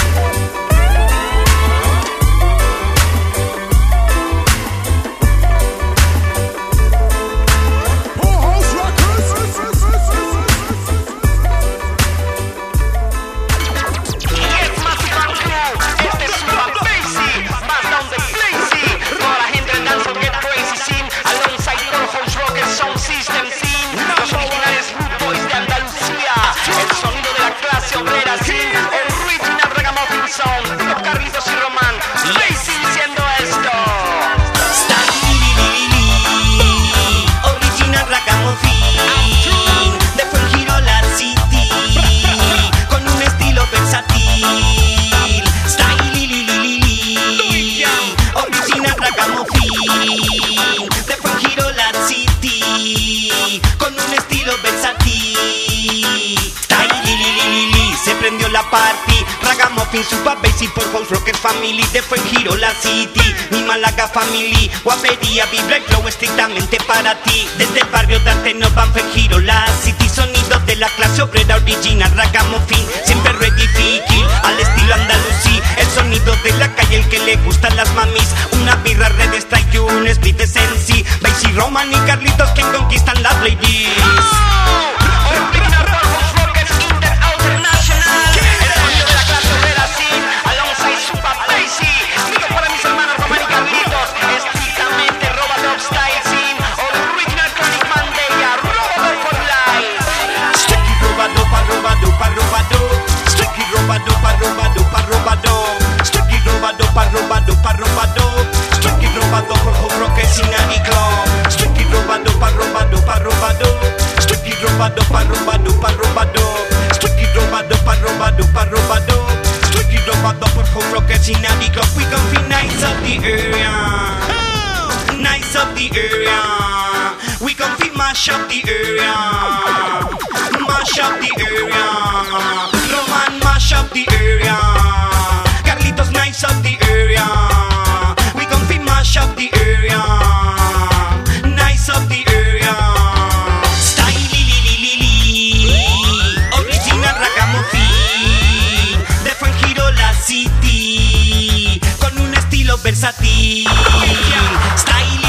Party, Ragamuffin, Super Bassy por House Rocker Family, de fue Giro la City, mi Málaga Family, guapería, vibra y flow estrictamente para ti. Desde el barrio de Artenovan fue Giro la City, sonidos de la clase obrera original, Ragamuffin, siempre ready kill, al estilo andalusí, el sonido de la calle, el que le gustan las mamis, una birra red strike y un split es en sí, Bassy, Roman y Carlitos quien conquistan las ladies. Robado, pa robado, pa robado. Strictly robado, pa robado, pa robado. Strictly robado por Home Rockers in the club. We gon' be nice of the area, nice of the area. We gon' be mash up the area, mash up the area. Roman mash up the area. Carlitos nice of the area. We gon' be mash up the area, nice of the area. City, con un estilo versátil. Style,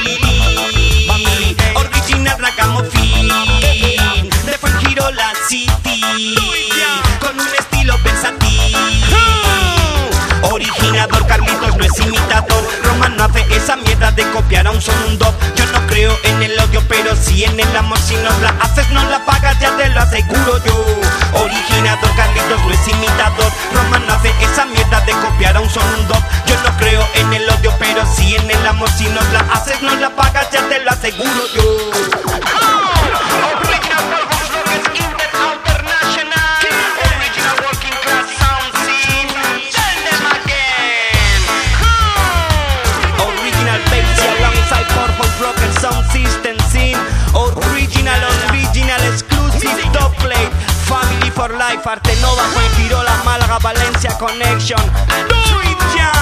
original Ragamuffin, de Fue Giro la City, con un estilo versátil. Originador Carlitos no es imitador, Roman no hace esa mierda mierda de copiar a un son un dog. Yo no creo en el odio, pero sí en el amor. Si nos la haces, no la pagas, ya te lo aseguro yo. Originador, Carlitos no es imitador. Roman no hace esa mierda de copiar a un son un dog. Yo no creo en el odio, pero sí en el amor. Si nos la haces, no la pagas, ya te lo aseguro yo. Sound system scene, original, original, exclusive, top plate, family for life, Arte Nova, Fuengirola, Málaga, Valencia, Connection, do it,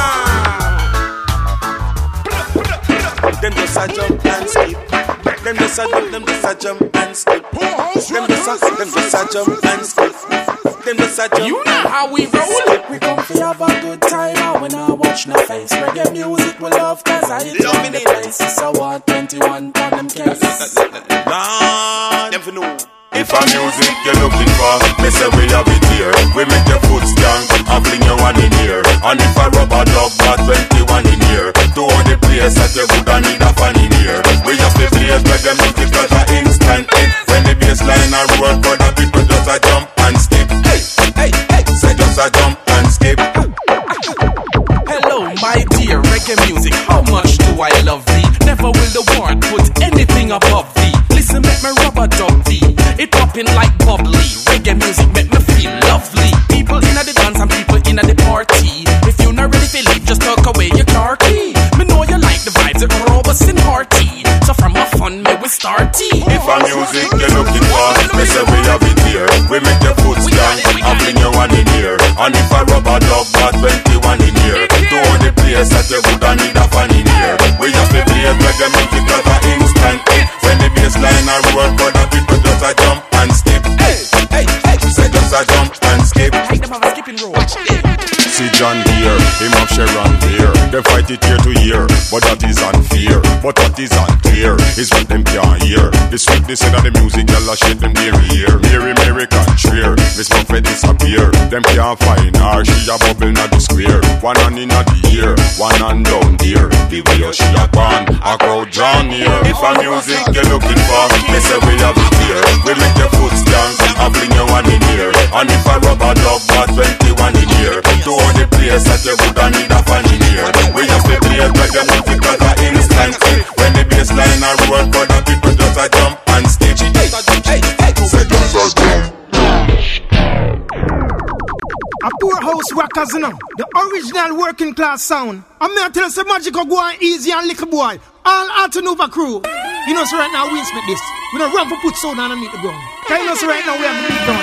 Them just a jump and skip. Them just a jump, them just a jump and skip. Them just a, them just a jump and skip. Them just a jump. You know how we roll. We come to have a good time and we not watch no face. Reggae music we love cause I hit on the place. So what, twenty-one on them cases. Lord, them for know. If a music you're looking for, me say we have it here. We make your foot stand and fling your one in here. And if a rubber dog got twenty-one in here, to all the place that you would need a fan in here. We have to play reggae music cause a instant hit. When the bassline a roll, for the people just a jump and skip. Hey, hey, hey, say just a jump and skip. Hello my dear reggae music, how much do I love thee? Never will the world put anything above thee. Listen, make me rubber dub thee. It popping like bubbly. Reggae music make me feel lovely. People inna the dance and people inna the party. If you not ready to leave, just tuck away your car key. Me know you like the vibes, it robust and hearty. So from a fun, me we start tea. If a music you're looking for, me say we have it here. We make your foot stand and fling your one in here. And if a rubber dog got twenty-one in here, to all the place that you would need a fan in here. We have to play reggae music cause a instant hit. When the bassline a roll, for the people just a jump and skip. Hey, hey, hey, say just a jump and skip. Hey, them have a skipping rope. See John Deere, him of Sharon Deere. They fight it year to year, but that is unfair. But what is unclear is what them can't hear. The sweetness of the music, y'all shake them dairy ear. Mary, Mary contraire, Miss Buffett disappear. Them can't find her, she a bubble not the square. One hand in the ear, one hand down here. The way she a gone, a crowd drawn near. If a music you're looking for, they say we have it here. We make your foot stand and bring your one in here. And if a rubber dog got twenty-one in here, to all the place that you would need a fan in here. We have to play reggae music cause a instant hit. When the bassline a roll, for the people just a jump and skip. Hey, hey, hey, say just a jump. A poorhouse rockers, you know, the original working class sound. I'm here to tell you some magic go on easy and little boy. All Arte Nova crew. You know, so right now we split this. We don't run for put sound underneath the ground. Can you know, so right now we have the beat down.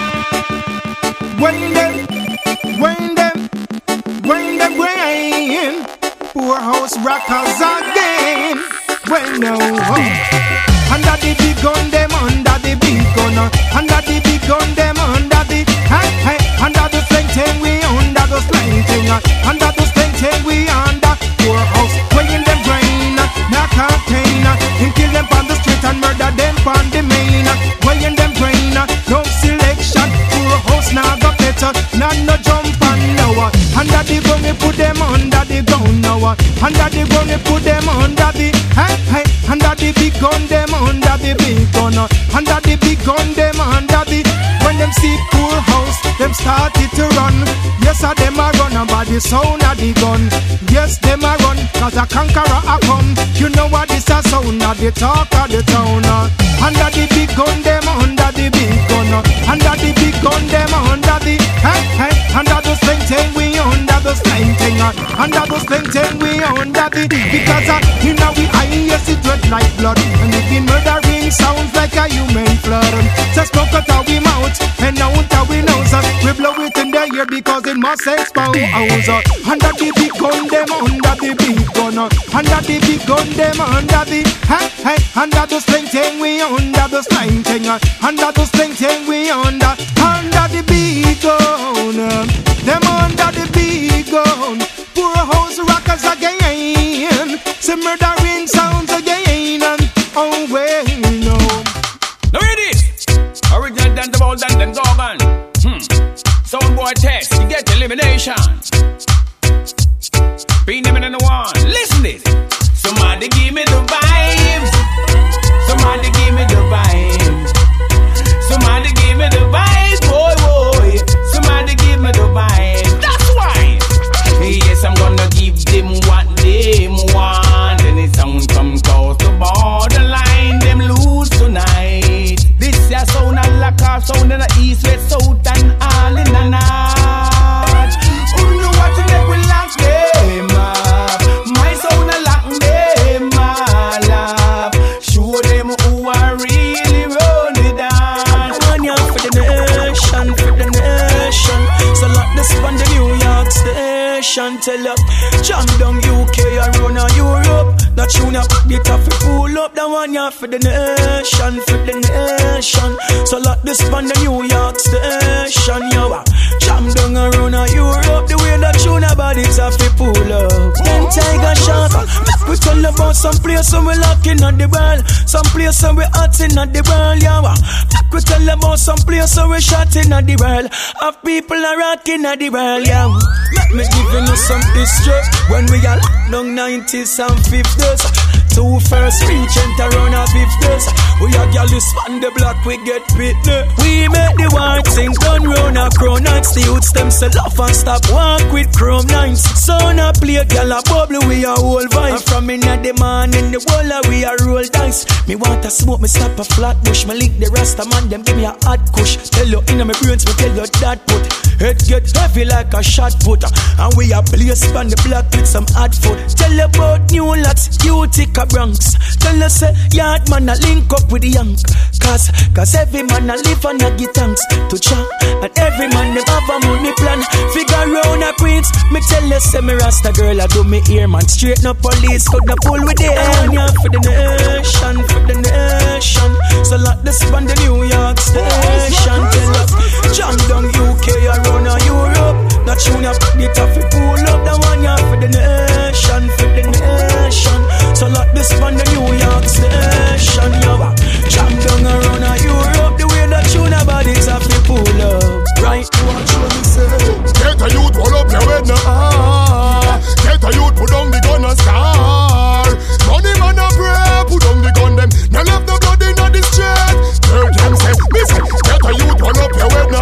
When them, when them, when them rain, poorhouse rockers again. When no, oh. Under the big gun, them under the big gun. Under the big gun, them under the, hey, hey. Under the slang thing, we under the slang thing. Under the slang thing, we under poorhouse. Weighing them brain, not contain. Him kill them on the street and murder them on the main. Weighing them brain, no selection. Poorhouse now got better, not no jump and now. Under the gun, we put them under the gun now. Under the gun, we put them under the, hey, hey. Under the big gun, them under the big gun. Under the big gun, them under the. When them see poorhouse, them started to run. Yes, a them a run by the sound of the gun. Yes, them a run, cause a conqueror a come. You know what this a sound of the talk of the town. Under the big gun, them under the big gun. Under the big gun, them under the, hey, hey. Under the slang thing, we under the slang thing. Under the slang thing, we under the, because uh, you know we eye, yes, it red like blood. And if the murdering sounds like a human flood. So smoke out of we mouth, and out of we nose. We blow it in the air because it must expose. Under the big gun, them under the big gun. Under the big gun, them under the, hey, hey. Under the slang thing, we under the slang thing. Under the slang thing, we under, under the big gun. Them under the big gun. Poorhouse rockers again. Some murdering sounds again. And oh, well, no. Now read it. Original dance about that, then Gorgon. Hmm. Sound boy test, you get elimination. Be them in the one. Listen it. So Somebody give me the vibes. Somebody give me the vibes. Somebody give me the vibes, boy, boy. Somebody give me the vibes. That's why. Yes, I'm gonna give them what they want. Any sound come close to borderline, them lose tonight. This ya sound a lack of sound in the east, west, south, and all in the north. Who know what to make we lock them up? My sound a lock them all up. Show them who are really running down. One year for the nation, for the nation. So lock this on the New York station. Tell up, jam down U K around Europe. That tune up, get off and pull up. That one year for the nation, for the nation. So lock this on the New York station. Yo, jam down around Europe. The way that tune about it's off and pull up. Then Tiger Shark, we tell about some place where we locking at the ball. Some place where we hotting at the ball. Yeah, we tell about some place where we shotting at the ball. Of people are rocking at the ball. Yeah, let me give you some history. When we are long nineties and fifties. Two first regent around our fifties. We are gallus on the block, we get bit. We make the war things done round our crown. The youths them sell off and stop walk with chrome nines. So now play a gal a bubble, we are whole vibe. And from in the morning, the wall we are roll dice. Me want to smoke, me stop a flat bush. Me lick the rasta man, them give me a hot kush. Tell you in my brains, me tell you that put. Head get heavy like a shot put. And we are blaze on the block with some hot food. Tell you about new lots, Utica Bronx. Tell us say yard man a link up with the yank. Cause, cause every man a live and a get thanks to Jah. And every man them have a money plan. Figure round a prince. Me tell you say me rasta girl I do me ear man. Straight no police could not pull with them. Yeah, for the nation, for the nation. So lock this on the New York station. Tell us jam down U K around a Europe. That tune up get off it pull up. The one yeah for the nation, for the nation. So lock this on the New York station. Yeah, jam down around a Europe. The way that tune about it's off it pull up. Right, watch what me say. Get a youth, roll up your head now. Get a youth, put down the gun and star. Money man a pray, put down the gun them. None of the blood in the street. Tell them say, me say, get a youth, roll up your head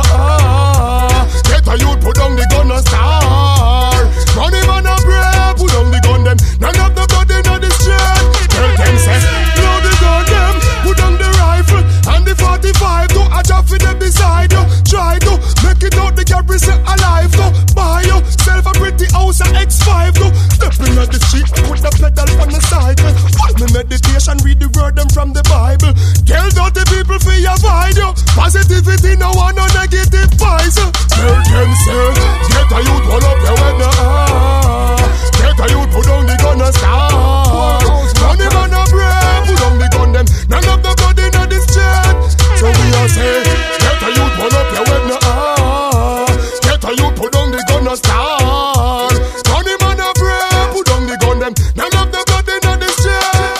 now. Get a youth, put down the gun and star. Money man a pray, put down the gun them. None of the blood in the street. Tell them say, blow the gun them. Put down the rifle and the forty-five. To a job for them beside you. Try to make it out the garrison alive. To buy yourself a pretty house and X five. To stepping at the street, put the pedal on the cycle. While me meditation, read the word them from the Bible. Tell dirty people for your avoid you. Positivity, no one no negative vibes. Tell them say, get a youth, roll up your head now. Get a youth, put down the gun and start. Money man a pray, put down the gun them. None of the blood in the street. So we are say, get a youth, roll up your head now. Get a youth, put down the gun and start. Money man a pray, put down the gun them. None of the blood in the street.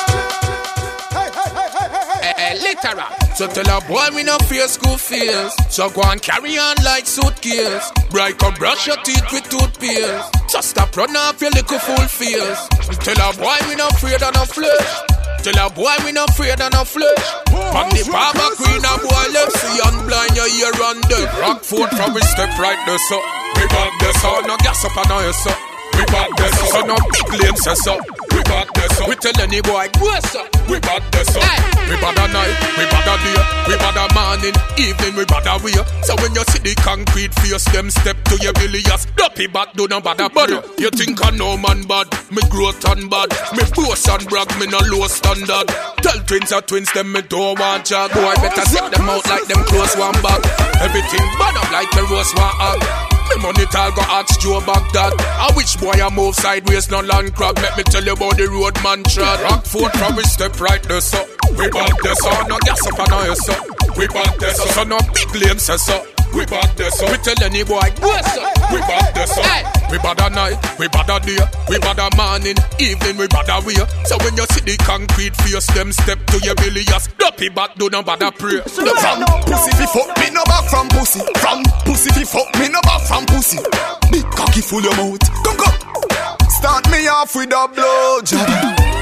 Hey, hey, hey, hey, hey, hey, hey, literal. So tell a boy we no fear school fears. So go and carry on like suitcase. Bright come brush your teeth with toothpaste. So stop run off your little full face. Tell a boy we no afraid of no flesh. Tell a boy we no afraid of no flesh. From the Baba Queen a boy left see and blind your ear and dead. Rockford from we step right there so. We back there so no gas up and no so. We back there so no big lane say so. We back there so. We tell any boy go so. We back there so. We bad a night, we bad a day, we bad a morning, evening we bad a way. So when you see the concrete face, them step to your billions. Duppy bad, do no bad a bad. You think I know man bad, me growth and bad. Me boast and brag, me no low standard. Tell twins are twins, them me don't want ya. Go I better set them out like them close one bag. Everything bad up like me roast one hog. Me money tall go ask Joe Baghdad. I wish boy I move sideways, no land crab. Let me tell you about the road man trad. Rockford from we step right there so. We back there so, no gas up and no so. We back there so, so no big lane say so. We back there so. We tell any boy go so. We back there so. We bad a night, we bad a day, we bad a morning, evening we bad a way. So when you see the concrete face, them step to your billions. Duppy bat do no bad a pray. From pussy fi fuck me no back from pussy. From pussy fi fuck me no back from pussy. Big cocky full your mouth. Come come. Start me off with a blow job.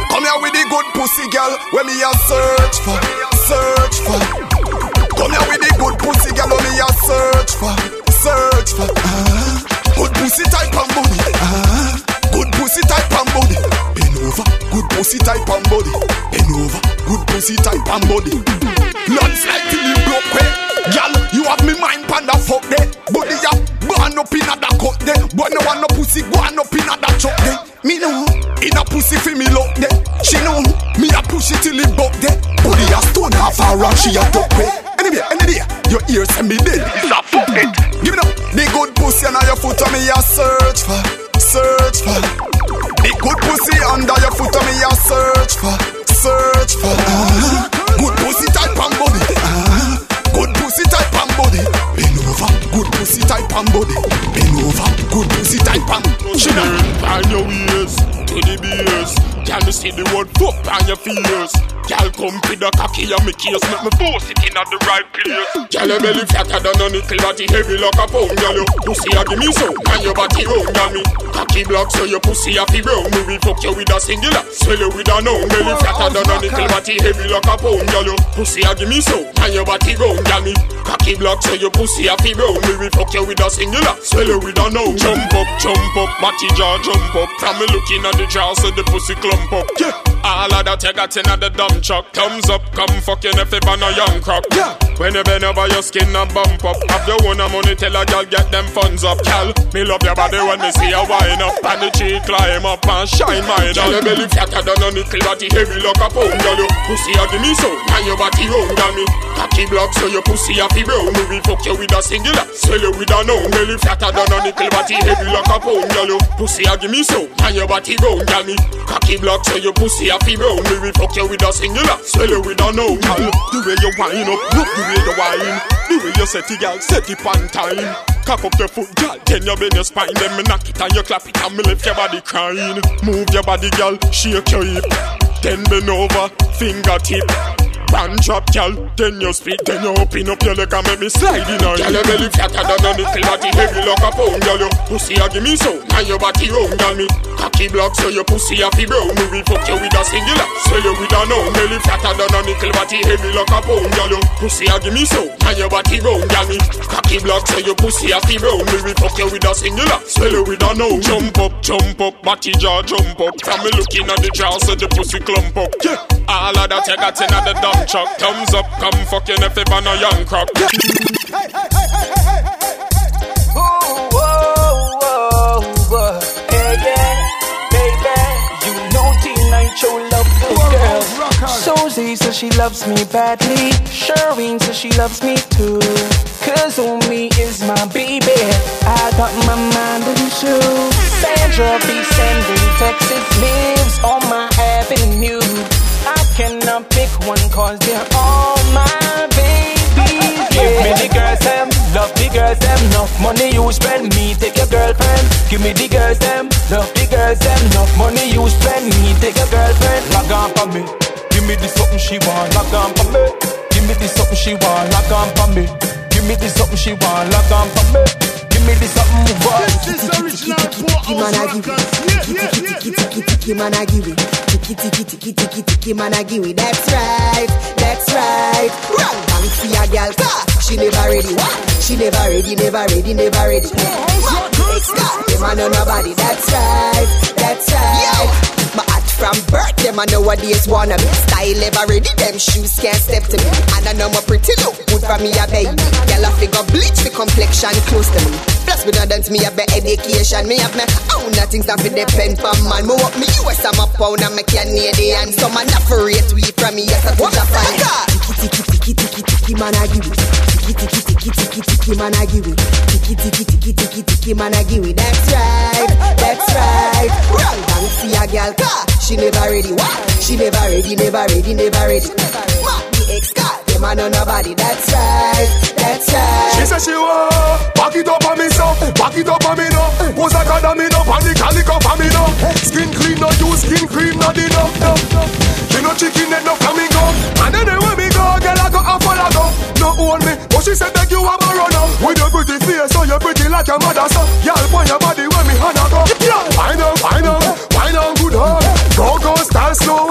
Come here with the good pussy girl, where me a search for, search for. Come here with the good pussy girl, where me a search for, search for. Ah, good pussy type and body. Ah, good pussy type and body. Bend over, good pussy type and body. Bend over, good pussy type and body. Lunch like till you broke way. Girl, you have me mind panda fuck day. Body ya, go on up in a da cut day. But no one no pussy, go on up in a da chuck day. Me know, in a pussy fi me lock day. She know, me a push it till it buck day. Body a stone half a rock, she a duck way. Anyway, anyway, your ears send me dead. It's a fuck it. Give me up the good pussy under your foot, and me a search for, search for. The good pussy under your foot, and me a search for, search for. Uh, good pussy type and body. Uh, good pussy type and body. Bend over, good pussy type and body. Bend over, good pussy type and. She done on your ears to the beers. Can you see the word fuck on your fears? Girl, come with the cocky and me case. Make me force it in at the right place. Girl, your belly fatter than a nickel, body heavy like a pound. Girl, your pussy a give me so, and your body round. Girl, me cocky block so your pussy a fi round. Me will fuck you with a singular, swell you with a noun. Belly fatter than a nickel, body heavy like a pound. Girl, your pussy a give me so, and your body round. Girl, me cocky block so your pussy a fi round. Me will fuck you with a singular, swell you with a noun. Jump up, jump up, matty jaw, jump up. From me looking at the jaw, so the pussy clump up. Yeah. All of that you got in the dumb truck. Thumbs up, come fucking if you ban a young crop. Yeah. When you bend over your skin and bump up. Have your own money, tell a girl get them funds up. Gal, me love your body when me see you wind up. And the cheek climb up and shine mine. Girl, your belly fatter than a nickel, body heavy like a pound. Girl, your pussy a give me so, and your body round. Girl, me cocky block so your pussy a fi brown. Me will fuck you with a singular, swell you with a noun. Belly fatter than a nickel, body heavy like a pound. Girl, your pussy a give me so, and your body round. Girl, me cocky block so your pussy a fi brown. Me will fuck you with a singular, swell you with a noun. Girl, the way you wind up, look the way you wine. The way you set it, girl, set it on time. Cock up your foot, girl, then you bend your spine. Then me knock it and you clap it and me lift your body crying. Move your body, girl, shake your hip. Then bend over, fingertip. Band drop, girl, then you speak, then you open up your leg and make me slide in on you. Girl, your belly fatter than a nickel, body heavy like a pound. Girl, your pussy a give me so, and your body round. Girl, me cocky block so your pussy a fi brown. Me will fuck you with a singular, swell you with a noun. Belly fatter than a nickel, body heavy like a pound. Girl, your pussy a give me so, and your body round. Girl, me cocky block so your pussy a fi brown. Me will fuck you with a singular, swell you with a noun. Jump up, jump up, body jaw, jump up. From me looking at the jaw so the pussy clump up. Yeah. All of that you got in at the dumb truck. Thumbs up, come fucking if you ban a young crop. Hey, hey, hey, hey, hey, hey. Ooh, whoa, whoa, whoa. Hey, yeah, baby. You know T Nitro love this girl. Susie says she loves me badly. Sherwin says she loves me too. Cause Umi is my baby. I got my mind on you. Sandra be sending texts, lives on my avenue. I cannot pick one cause they're all my babies. Give me the girls them, love the girls them. Enough money you spend, me take your girlfriend. Give me the girls them, love the girls them. Enough money you spend, me take your girlfriend. Log on for me, give me the something she want. Log on for me, give me the something she want. Log on for me, give me the something she want. Log on for me. Give me this something move on. This is original Kitty man I give it. Kitty kitty kitty kitty man I give it. Kitty kitty kitty kitty kitty man I give it. That's right, that's right. Run bang see a girl car. She never ready. What? She never ready, never ready, never ready. Next car, them a know nobody. That's right, that's right. My heart from birth, them a nowadays wanna be. Style ever ready, them shoes can't step to me. And I know my pretty look good for me a baby. Girl a figure bleach the complexion close to me. Plus me don't dance me have my education. Me have my own things that fi depend for man. Me walk me U S I'm a pound and me Canadian. So man not for rate we from me yes I to Japan. Kitty kitty kitty kitty kitty man I give it. Kitty kitty kitty kitty kitty man I give it. Kitty kitty kitty kitty kitty man I give it. That's right, that's right. Run down see a girl car. She never ready. What? She never ready, never ready, never ready. Mark the ex car. Them a know nobody. That's right, that's right. She said she want back it up on me so, back it up on me no. Pose a card on me no, and the calico for me no. Skin clean no use skin cream no the no no no. She no chicken head no flamingo. And anywhere me go, girl I go and follow go. No own me, but she said that you a runner. With your pretty face, so you pretty like your mother so. Y'all point your body when me hand a go. Wine on, wine on, wine on good hard. Go go style slow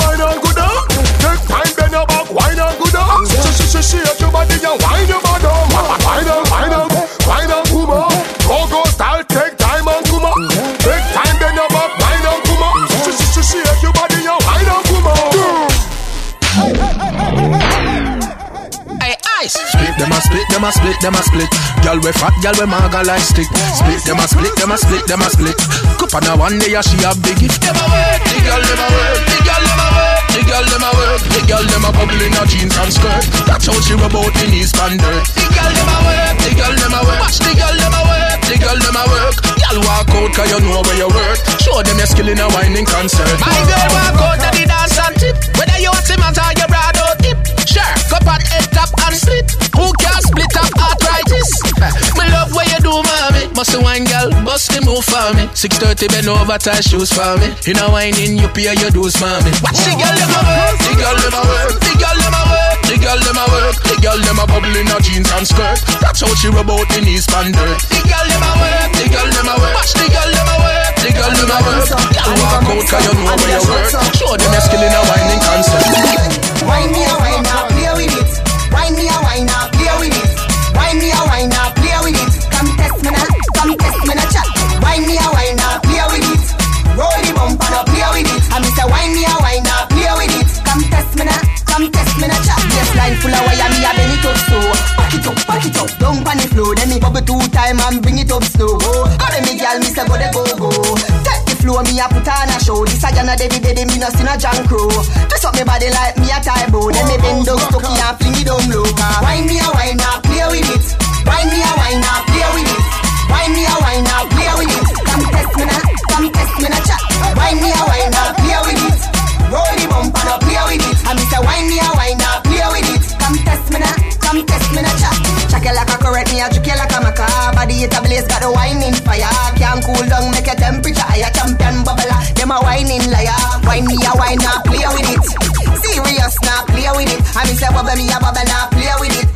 them a split, them a split. Girl we fat, girl we maga like stick. Split, them a split, them a split, them a split. Cup on a one day, she a big gift. Them a work, the girl them a work, the girl them a work, the girl them a work, the girl them a bubble in her jeans and skirt. That's how she rub out the knees and dirt. The girl them a work, the girl them a work, watch the girl them a work, the girl them a work. Girl walk out 'cause you know where you work. Show them your skill in a whining concert. My girl walk out to the dance and tip. Whether you want him or you broad or tip. Sure, cup on head top and split. Who can split up arthritis? Me love what you do, mommy. Must the wine girl, bust the move for me. six thirty bend over, tie shoes for me. In a whining, you pay your dues, mommy. Watch the girl them a work, the girl them a work, the girl them a work, the girl them a work, the girl them a bubble in her jeans and skirt. That's how she rub out the knees and dirt. The girl them a work, the girl them a work, watch the girl them a work, the girl them a work. Girl walk out 'cause you know where you work. Show them your skill in a whining concert. Wine me a wine now, play with it. Wine me a wine now, play with it. Wine me a wine now, play with it. Come test me now, come test me now, chat. Wine me a wine now, play with it. Roll the bumper now, play with it. I miss a wine me a wine now, play with it. Come test me now, come test me now, chat. Yes, line full of wire, me a bend it up slow. Back it up, back it up, down on the floor. Then me bubble two time and bring it up slow. Go then me girl, me say go the go go. Take the floor, me a put on a show. This a Jana Devi Devi, me no see no John Crow. Dress up me body like me a tie bow. Then me bend down stucky and fling it down low. Wine me a wine now, play with it. Wine me a wine now, play with it. Wine me a wine now, play with it. Come test me now, come test me now, chat. Wine me a wine now, play with it. Roll the bumper now, play with it. I miss a wine me a wine now, play with it. Come test me now, come test me now, chat. Check it like a correct me, I trick it like a maca. Body it a blaze, got the wine in fire. Can't cool down, make a temperature higher. Champion bubbler, them a wine in liar. Wine me a wine now, play with it. Serious now, play with it. I miss a bubble me a bubble now, play with it.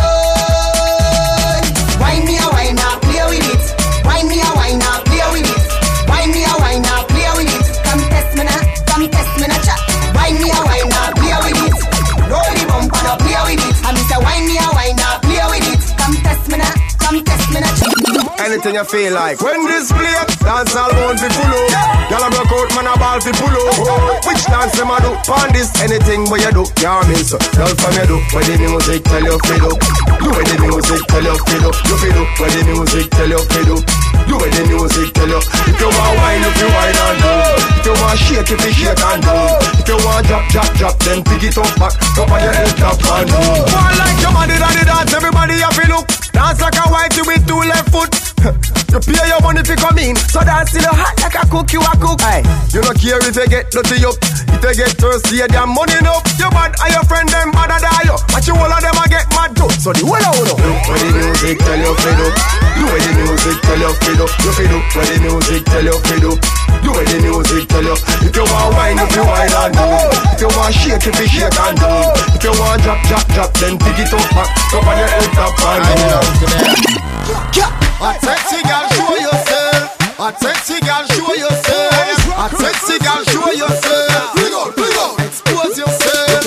Whoa. Wine me a wine now, play with it. Wine me a wine now, play with it. Wine me a wine now, play with it. Come test me now, come test me now, chat. Wine me a wine now, play with it. Roll the bumper now, play with it. I miss a wine me a wine now, play with it. Come test me now, come test me now, chat. Anything you feel like. When this play, dance all won't be full of. Y'all a broke out, man a ball fi pull up. Which dance them a do? Pon this, anything where you do, yeah me so. Y'all from you do, where the music tell you fi do. Do where the music tell you fi do. You fi do, where the music tell you fi do. Do where the music tell you. If you want wine, if you wine and do. If you want shake, if you shake and do. If you want drop, drop, drop, then pick it up back. Up on your head, drop and do. One like your body, daddy dance, everybody have to look. Dance like a wifey with two left foot. You pay your money fi come in, so dance till you hot like a cook, you a cook. Aye. You don't care if you get dirty up, if you get thirsty, you damn money up. Your bad and your friend them bad die you, but you all of them a get mad too. So the whole of you look where the music tell you fi do. Do where the music tell you fi do. You fi do where the music tell you fi do. Do where the music tell you. If you want wine, if you wine and do. If you want shake, if you shake and do. If you want drop, drop, drop, then pick it up back. Up on your head, top and do. A sexy girl, show yourself. A sexy girl, show yourself. A sexy girl, show yourself. Bring out, bring out. Expose yourself.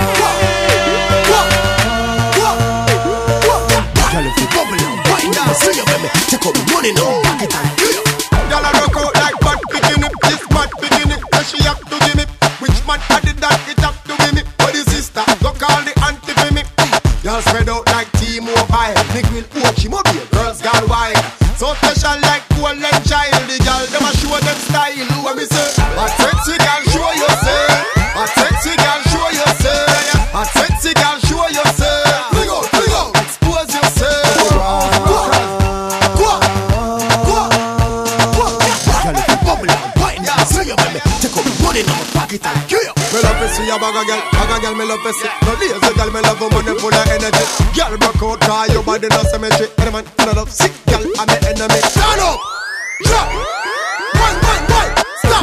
Girl, if you bubble and wind down, see you, baby. Take up money now, back it and clear. Girl, I rock out like bad bikini. This bad bikini, so she have to give me. Which man added that? It have to be me. But the sister, go call the auntie for me. Girl spread out like T-Mobile. Nick will watch him up here. Girls gone wild. So special like golden child. The girl them a show them style. What me say? A sexy girl show yourself. A sexy girl show yourself. A sexy girl show yourself. Bring out, bring out. Expose yourself. Go, go, go, go. Girl if you bubble and wine down, see you baby. Take up money in my pocket and kill you. Me love to see a bag of girl, bag of girl me love to see. No lazy girl me love a money full of energy. Girl broke out cause your body no symmetry. Any man no love sick girl I'm the enemy. Stand up, drop, one, one, one, stop.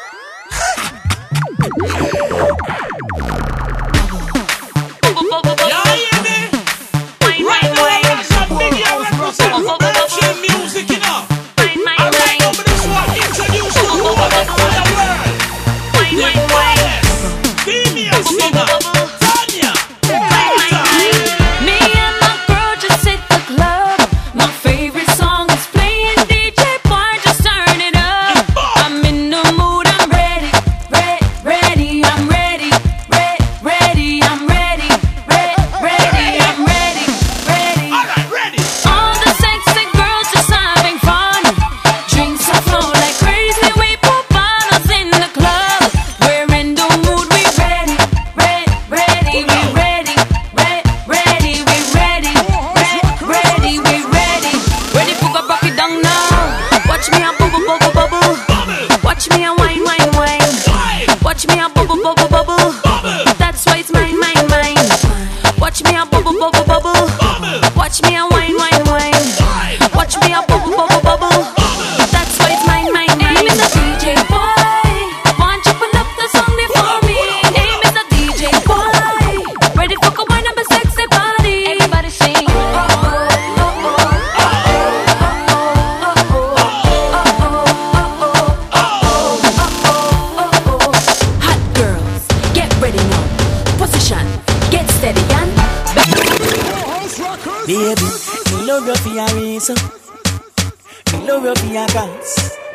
Yeah, yeah, me. Right now, I'm some big year represent production music, you know. I right over this one, introduce you to all the world. The brightest female singer, Tanya. Me and my girl just hit the club. My favorite song is playing. D J boy, just turn Watch me a wine, wine, wine. Watch me a bubble, bubble, bubble. That's why it's mine, mine, mine. Watch me a bubble, bubble, bubble. Watch me a wine, wine, wine. Watch me a bubble, bubble, bubble. That's why it's mine, mine, mine. Name is the D J boy. Want you pull up the song before me. Name is the D J boy. Ready for come wine up a sexy body. Everybody sing. Hot girls, get ready now. Position, get steady and baby, me love you for your reason. Me love you for your cause.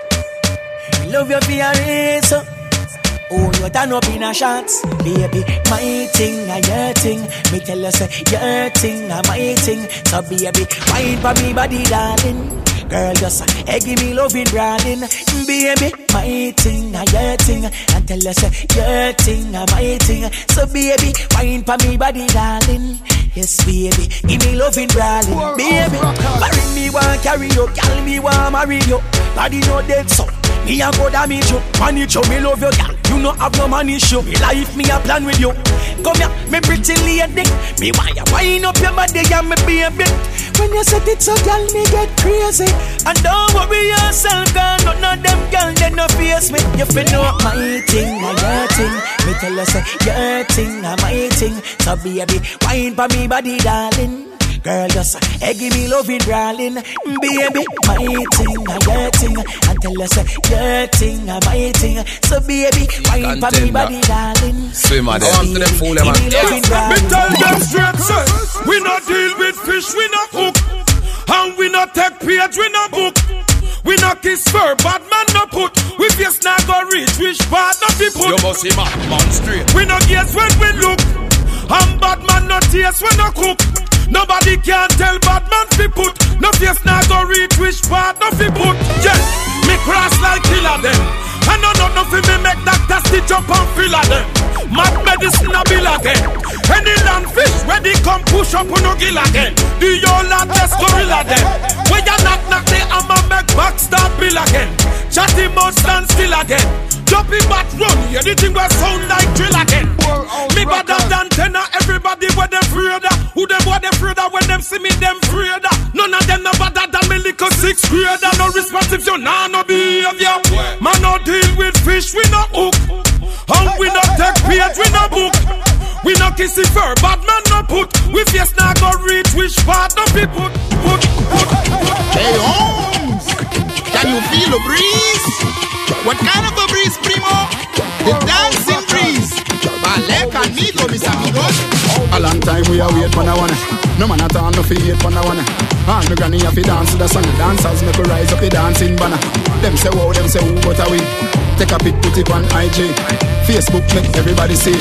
Me love you for your reason. Oh, you turn up in a shots. Baby, my thing, and your thing. Me tell you say, your thing, and my thing. So baby, wine for me body, darling. Girl, just hey, give me love it, darling. Baby, my thing, and your thing. And tell you say, your thing, and my thing. So baby, wine for me body, darling. Yes, baby, give me loving, darling. Baby, marry me, want carry you. Girl, me want marry you. Body no dead, so me a go damage you. Manage you, me love you, girl. You no have no man issue. Me life, me a plan with you. Come here, me pretty lady. Me want you wind up your body and me baby. When you set it so, girl, me get crazy. And don't worry yourself, girl. None of them girl, they no face me. You feel know my thing and your thing. Me tell you say your thing and my thing. So baby, wine for me body, darling. Girl, just hey, give me loving, darling. Baby, my thing and your thing. And tell you say your thing and my thing. So baby, wine for me body, darling. Swim at them. Come to them fool, man. Me tell them straight, sir. We not deal with fish, we not hook. And we not take page, we not book. We not kiss fur, bad man no put. We face not go reach, which part not be put. You must see man, man straight. We not guess when we look. And bad man no taste when no cook. Nobody can tell bad man fi put. No face not go reach, which part not fi put. Yes, me cross like killer them. I know not nothing me make doctor stitch up and fill of them. Mad medicine a bill again. Any land fish ready come push up on no gill again. Do your land just gorilla them. When you knock knock the hammer make back start bill again. Chatty mouth stand still again. Jumping back run, yeah, the thing will sound like drill again. Me better than tenor, everybody where them afraid of. Who them what they afraid of when them see me them afraid of. None of them no better than me little sixth grader. No response if you nah no behavior. Man no deal with fish, we no hook. And we no take page, we no book. We no kiss it fur, bad man no put. We face not go reach, which part no be put. Put, put, put. Hey Holmes, can you feel the breeze? What kind of a breeze, primo? The dancing breeze. Balek and Nico, mis amigos. A long time we are wait for no one. No man at all no fi hate for no one. And me granny have to dance to the song. Dancers make a rise up the dancing banner. Them say wow, them say who, but I win. Take a pic, put it on I G. Facebook make everybody see.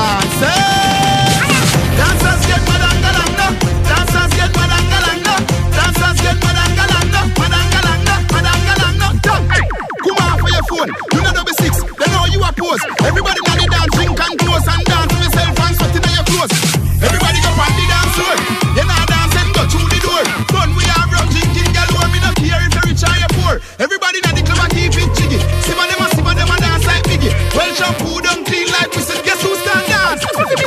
Dancers, dancers get madangalanga. Dancers get madangalanga. Dancers get madangalanga. Madangalanga, madangalanga. Come on for your phone. You know double six. They know you are pose. Everybody now they dance, drink and close and dance with yourself and sweat in your clothes. Everybody go on the dance floor. You know dance and go through the door. Fun we have rum drinking galore. Me no care if you're rich or you're poor. Everybody now the club and keep it jiggy. Simmer them and simmer them and dance like Biggie. Well shampoo don't clean like we said. Guess who stand dance?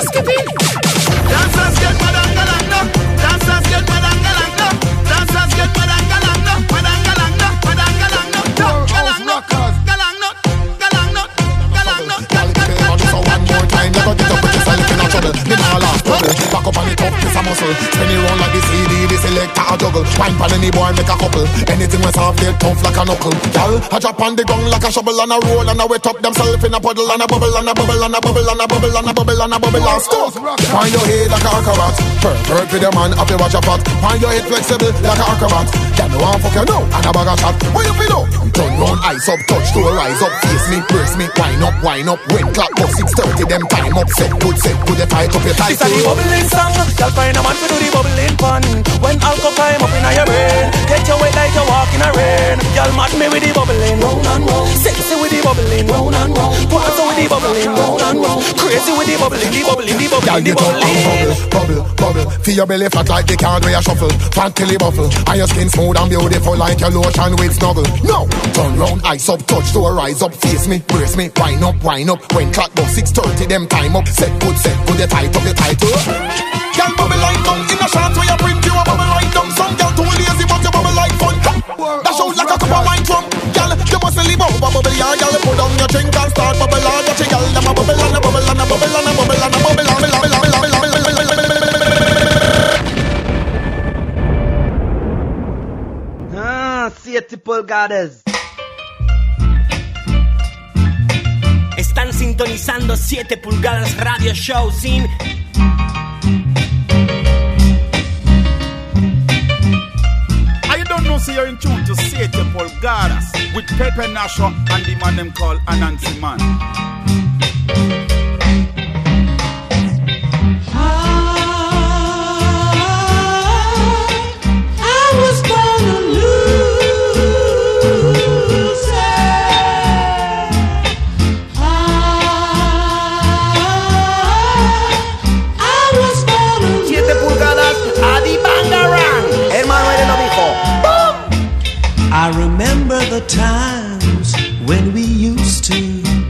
Dancers get madangalanga. Dancers get madangalanga. Dancers get madangalanga. Madangalanga. Madangalanga. Galanga. Galanga. Galanga. Galanga. One more time, never get up with this and looking at trouble. Me nah laugh trouble. Back up on the top, this a muscle. Spin it round like the C D, the selector a juggle. Wine pan any boy make a couple. Anything was soft, they tough like a knuckle. Y'all a drop on the ground like a shovel and a roll and a wet up themself in a puddle and a bubble and a bubble and a bubble and a bubble and a bubble and a bubble and stuff. Find your head like a acrobat. Pervert with your man, have to watch your fat. Find your head flexible like a acrobat. Then no one fuck you know and a bag of shot. Where you feel up? Turn round, eyes up, touch to rise up, face me, brace me, wine up, wine up. When clock up six thirty, them time up, set good, set good, you tight up your tight. This is the bubbling song. Y'all find a man to do the bubbling fun. When alcohol climb up in your brain, get your wet like you walk in a rain. Y'all mad me with the bubbling, round and round. Sexy with the bubbling, round and round. Put us with the bubbling, round and and round. Crazy with the bubbling, the bubbling, the bubbling, the bubble, bubble, bubble. Feel your belly flat like the card where you shuffle. Fat till you buffle. And your skin smooth and beautiful like your lotion with snuggle. No, turn round, eyes up, touch to rise up, face me, brace me, wind up, wind up. When clock go six thirty, them time up. Set good, set good, you tight up, you tight up. Girl bubble like down in a shot where you print you a bubble like down. Some girl too lazy but you bubble like fun. That shows like a cup of wine from. Girl, you must leave out bubble yard. Girl, put down your drink and start bubble on. Get your girl, them a bubble and a bubble and a bubble and a bubble and a bubble and a bubble and a bubble and a bubble. Ah, siete pulgadas. Están sintonizando siete pulgadas Radio Show sin... I don't know, so you're in tune to siete pulgadas with Pepe Nasho and the man them called Anansi Man. I remember the times when we used to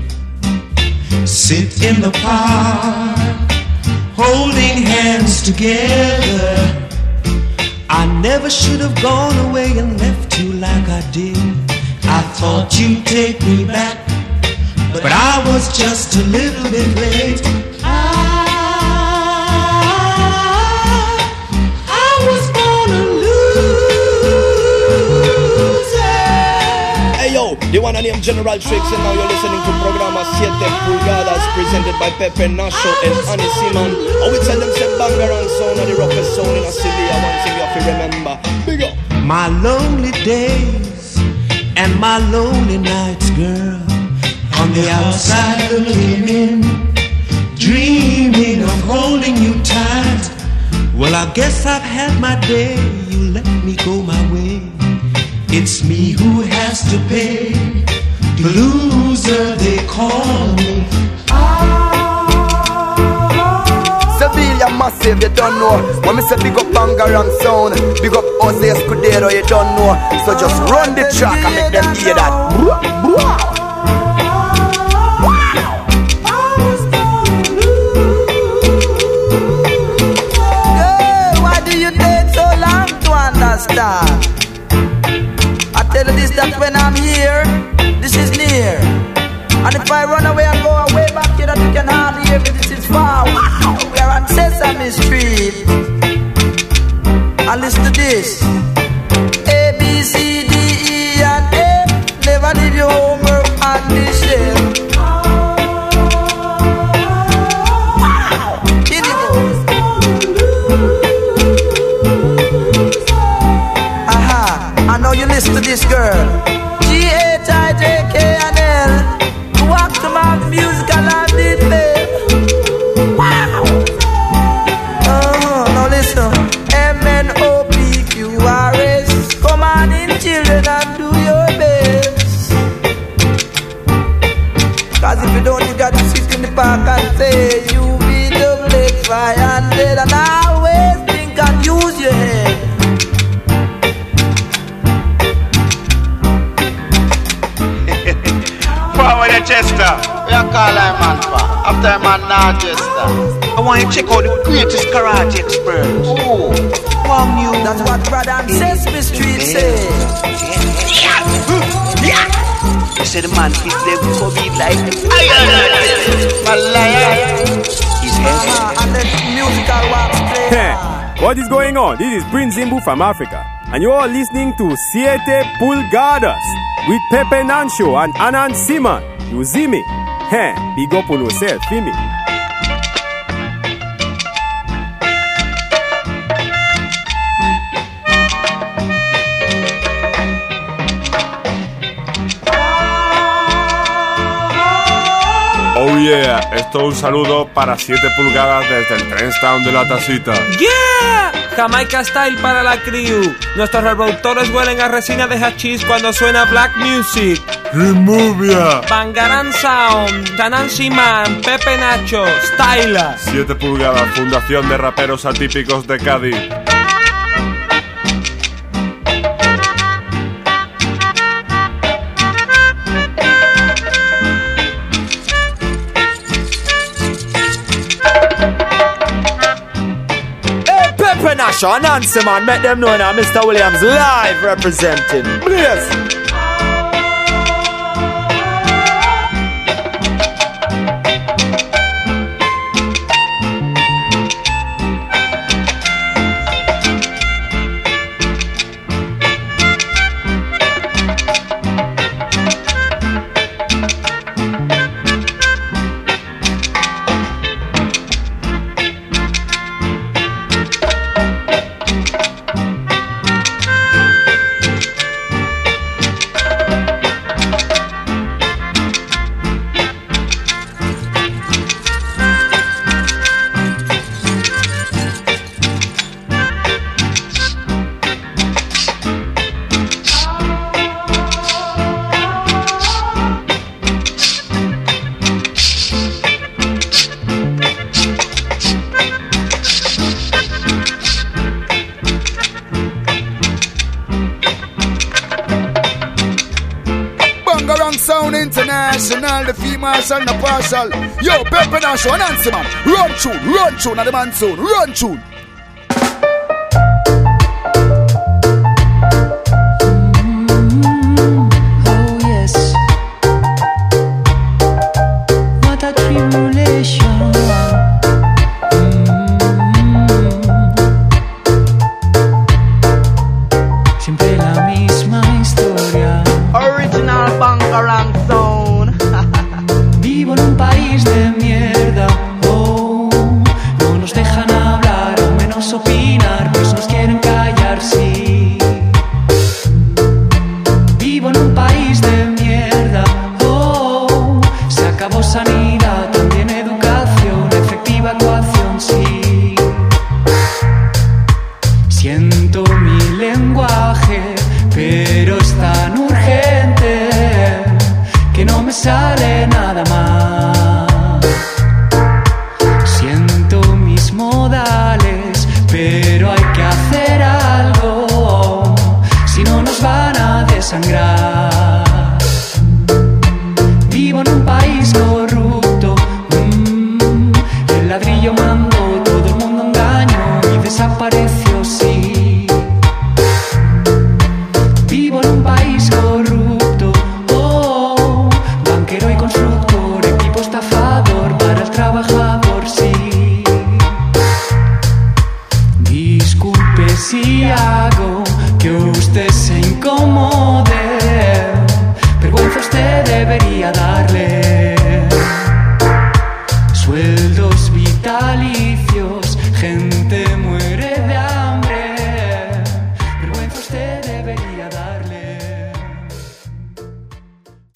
sit in the park, holding hands together. I never should have gone away and left you like I did. I thought you'd take me back, but I was just a little bit late. The one and named General Tricks, and now you're listening to Programa siete pulgadas presented by Pepe Nasho and Annie Simon. I will tell them say banger and sound of the roughest sound in a Sevilla. One thing you have to remember. Big up. My lonely days and my lonely nights, girl, on the outside looking in, dreaming of holding you tight. Well, I guess I've had my day. You let me go my way. It's me who has to pay. The loser they call me. Sevilla massive, you don't know. When me say big up Bangarang sound, big up Jose Escudero, you don't know. So just run the track and make them hear that. Girl, why do you take so long to understand? I tell you this, that when I'm here, this is near. And if I run away and go away back here, that you can hardly hear me, this is far. Wow, we are on Sesame Street. And listen to this. A, B, C, D, E, and F. Never leave your homework on the shelf. Wow, here it goes. Aha, I know you listen to this girl. G, H, I, J, K, and L. Walk to my musical and did fail. Wow. Uh-huh, now listen. M, N, O, P, Q, R, S. Come on in, children, and do your best. Cause if you don't, you got to sit in the park and say, you be double X, Y, and Z. And always think and use your head. Forward Chester, we are call him man for. After man now Chester. I want you to check out the greatest karate expert. Oh, from you. That's what brother on Sesame Street says. Yeah, yeah. You say the man fit them for me like Malaya. He's heavy. And let musical wax play. What is going on? This is Prince Zimbu from Africa, and you are listening to Siete Pulgadas with Pepe Nansho and Anand Simon. You see me? Hey, big up on yourself, feel me? yeah, esto es un saludo para siete pulgadas desde el Trenstown de la Tasita. Yeah, Jamaica Style para la crew. Nuestros reproductores huelen a resina de hachís cuando suena black music. Removia. Bangaran Sound, Nancy Man, Pepe Nacho, Styla. siete pulgadas, fundación de raperos atípicos de Cádiz. Pepe Nacho and Nancy Man, make them know now Mister Williams live representing. Blaze. International, the females and the partial. Yo, Pepe Nacho and Nancy Man, run tune, run tune, and the man soon, run tune. Oh yes, what a tribulation. Siempre la misma historia. Original Bangarang Zone. Vivo en un país de mierda. Oh, no nos dejan hablar o menos opinar, pues nos quieren callar, sí. Vivo en un país de mierda. Oh, se acabó sanidad, también educación, efectiva actuación, sí. Siento mi lenguaje, pero es tan urgente que no me sale nada más. Siento mis modales, pero hay que hacer algo, si no nos van a desangrar. Vivo en un país corrupto, mm, el ladrillo mandó, todo el mundo engañó y desapareció, sí. Vivo en un país corrupto, oh, banquero y constructor, equipo estafador para el trabajador, sí. Disculpe si hago que usted se incomode, vergüenza usted debería darle.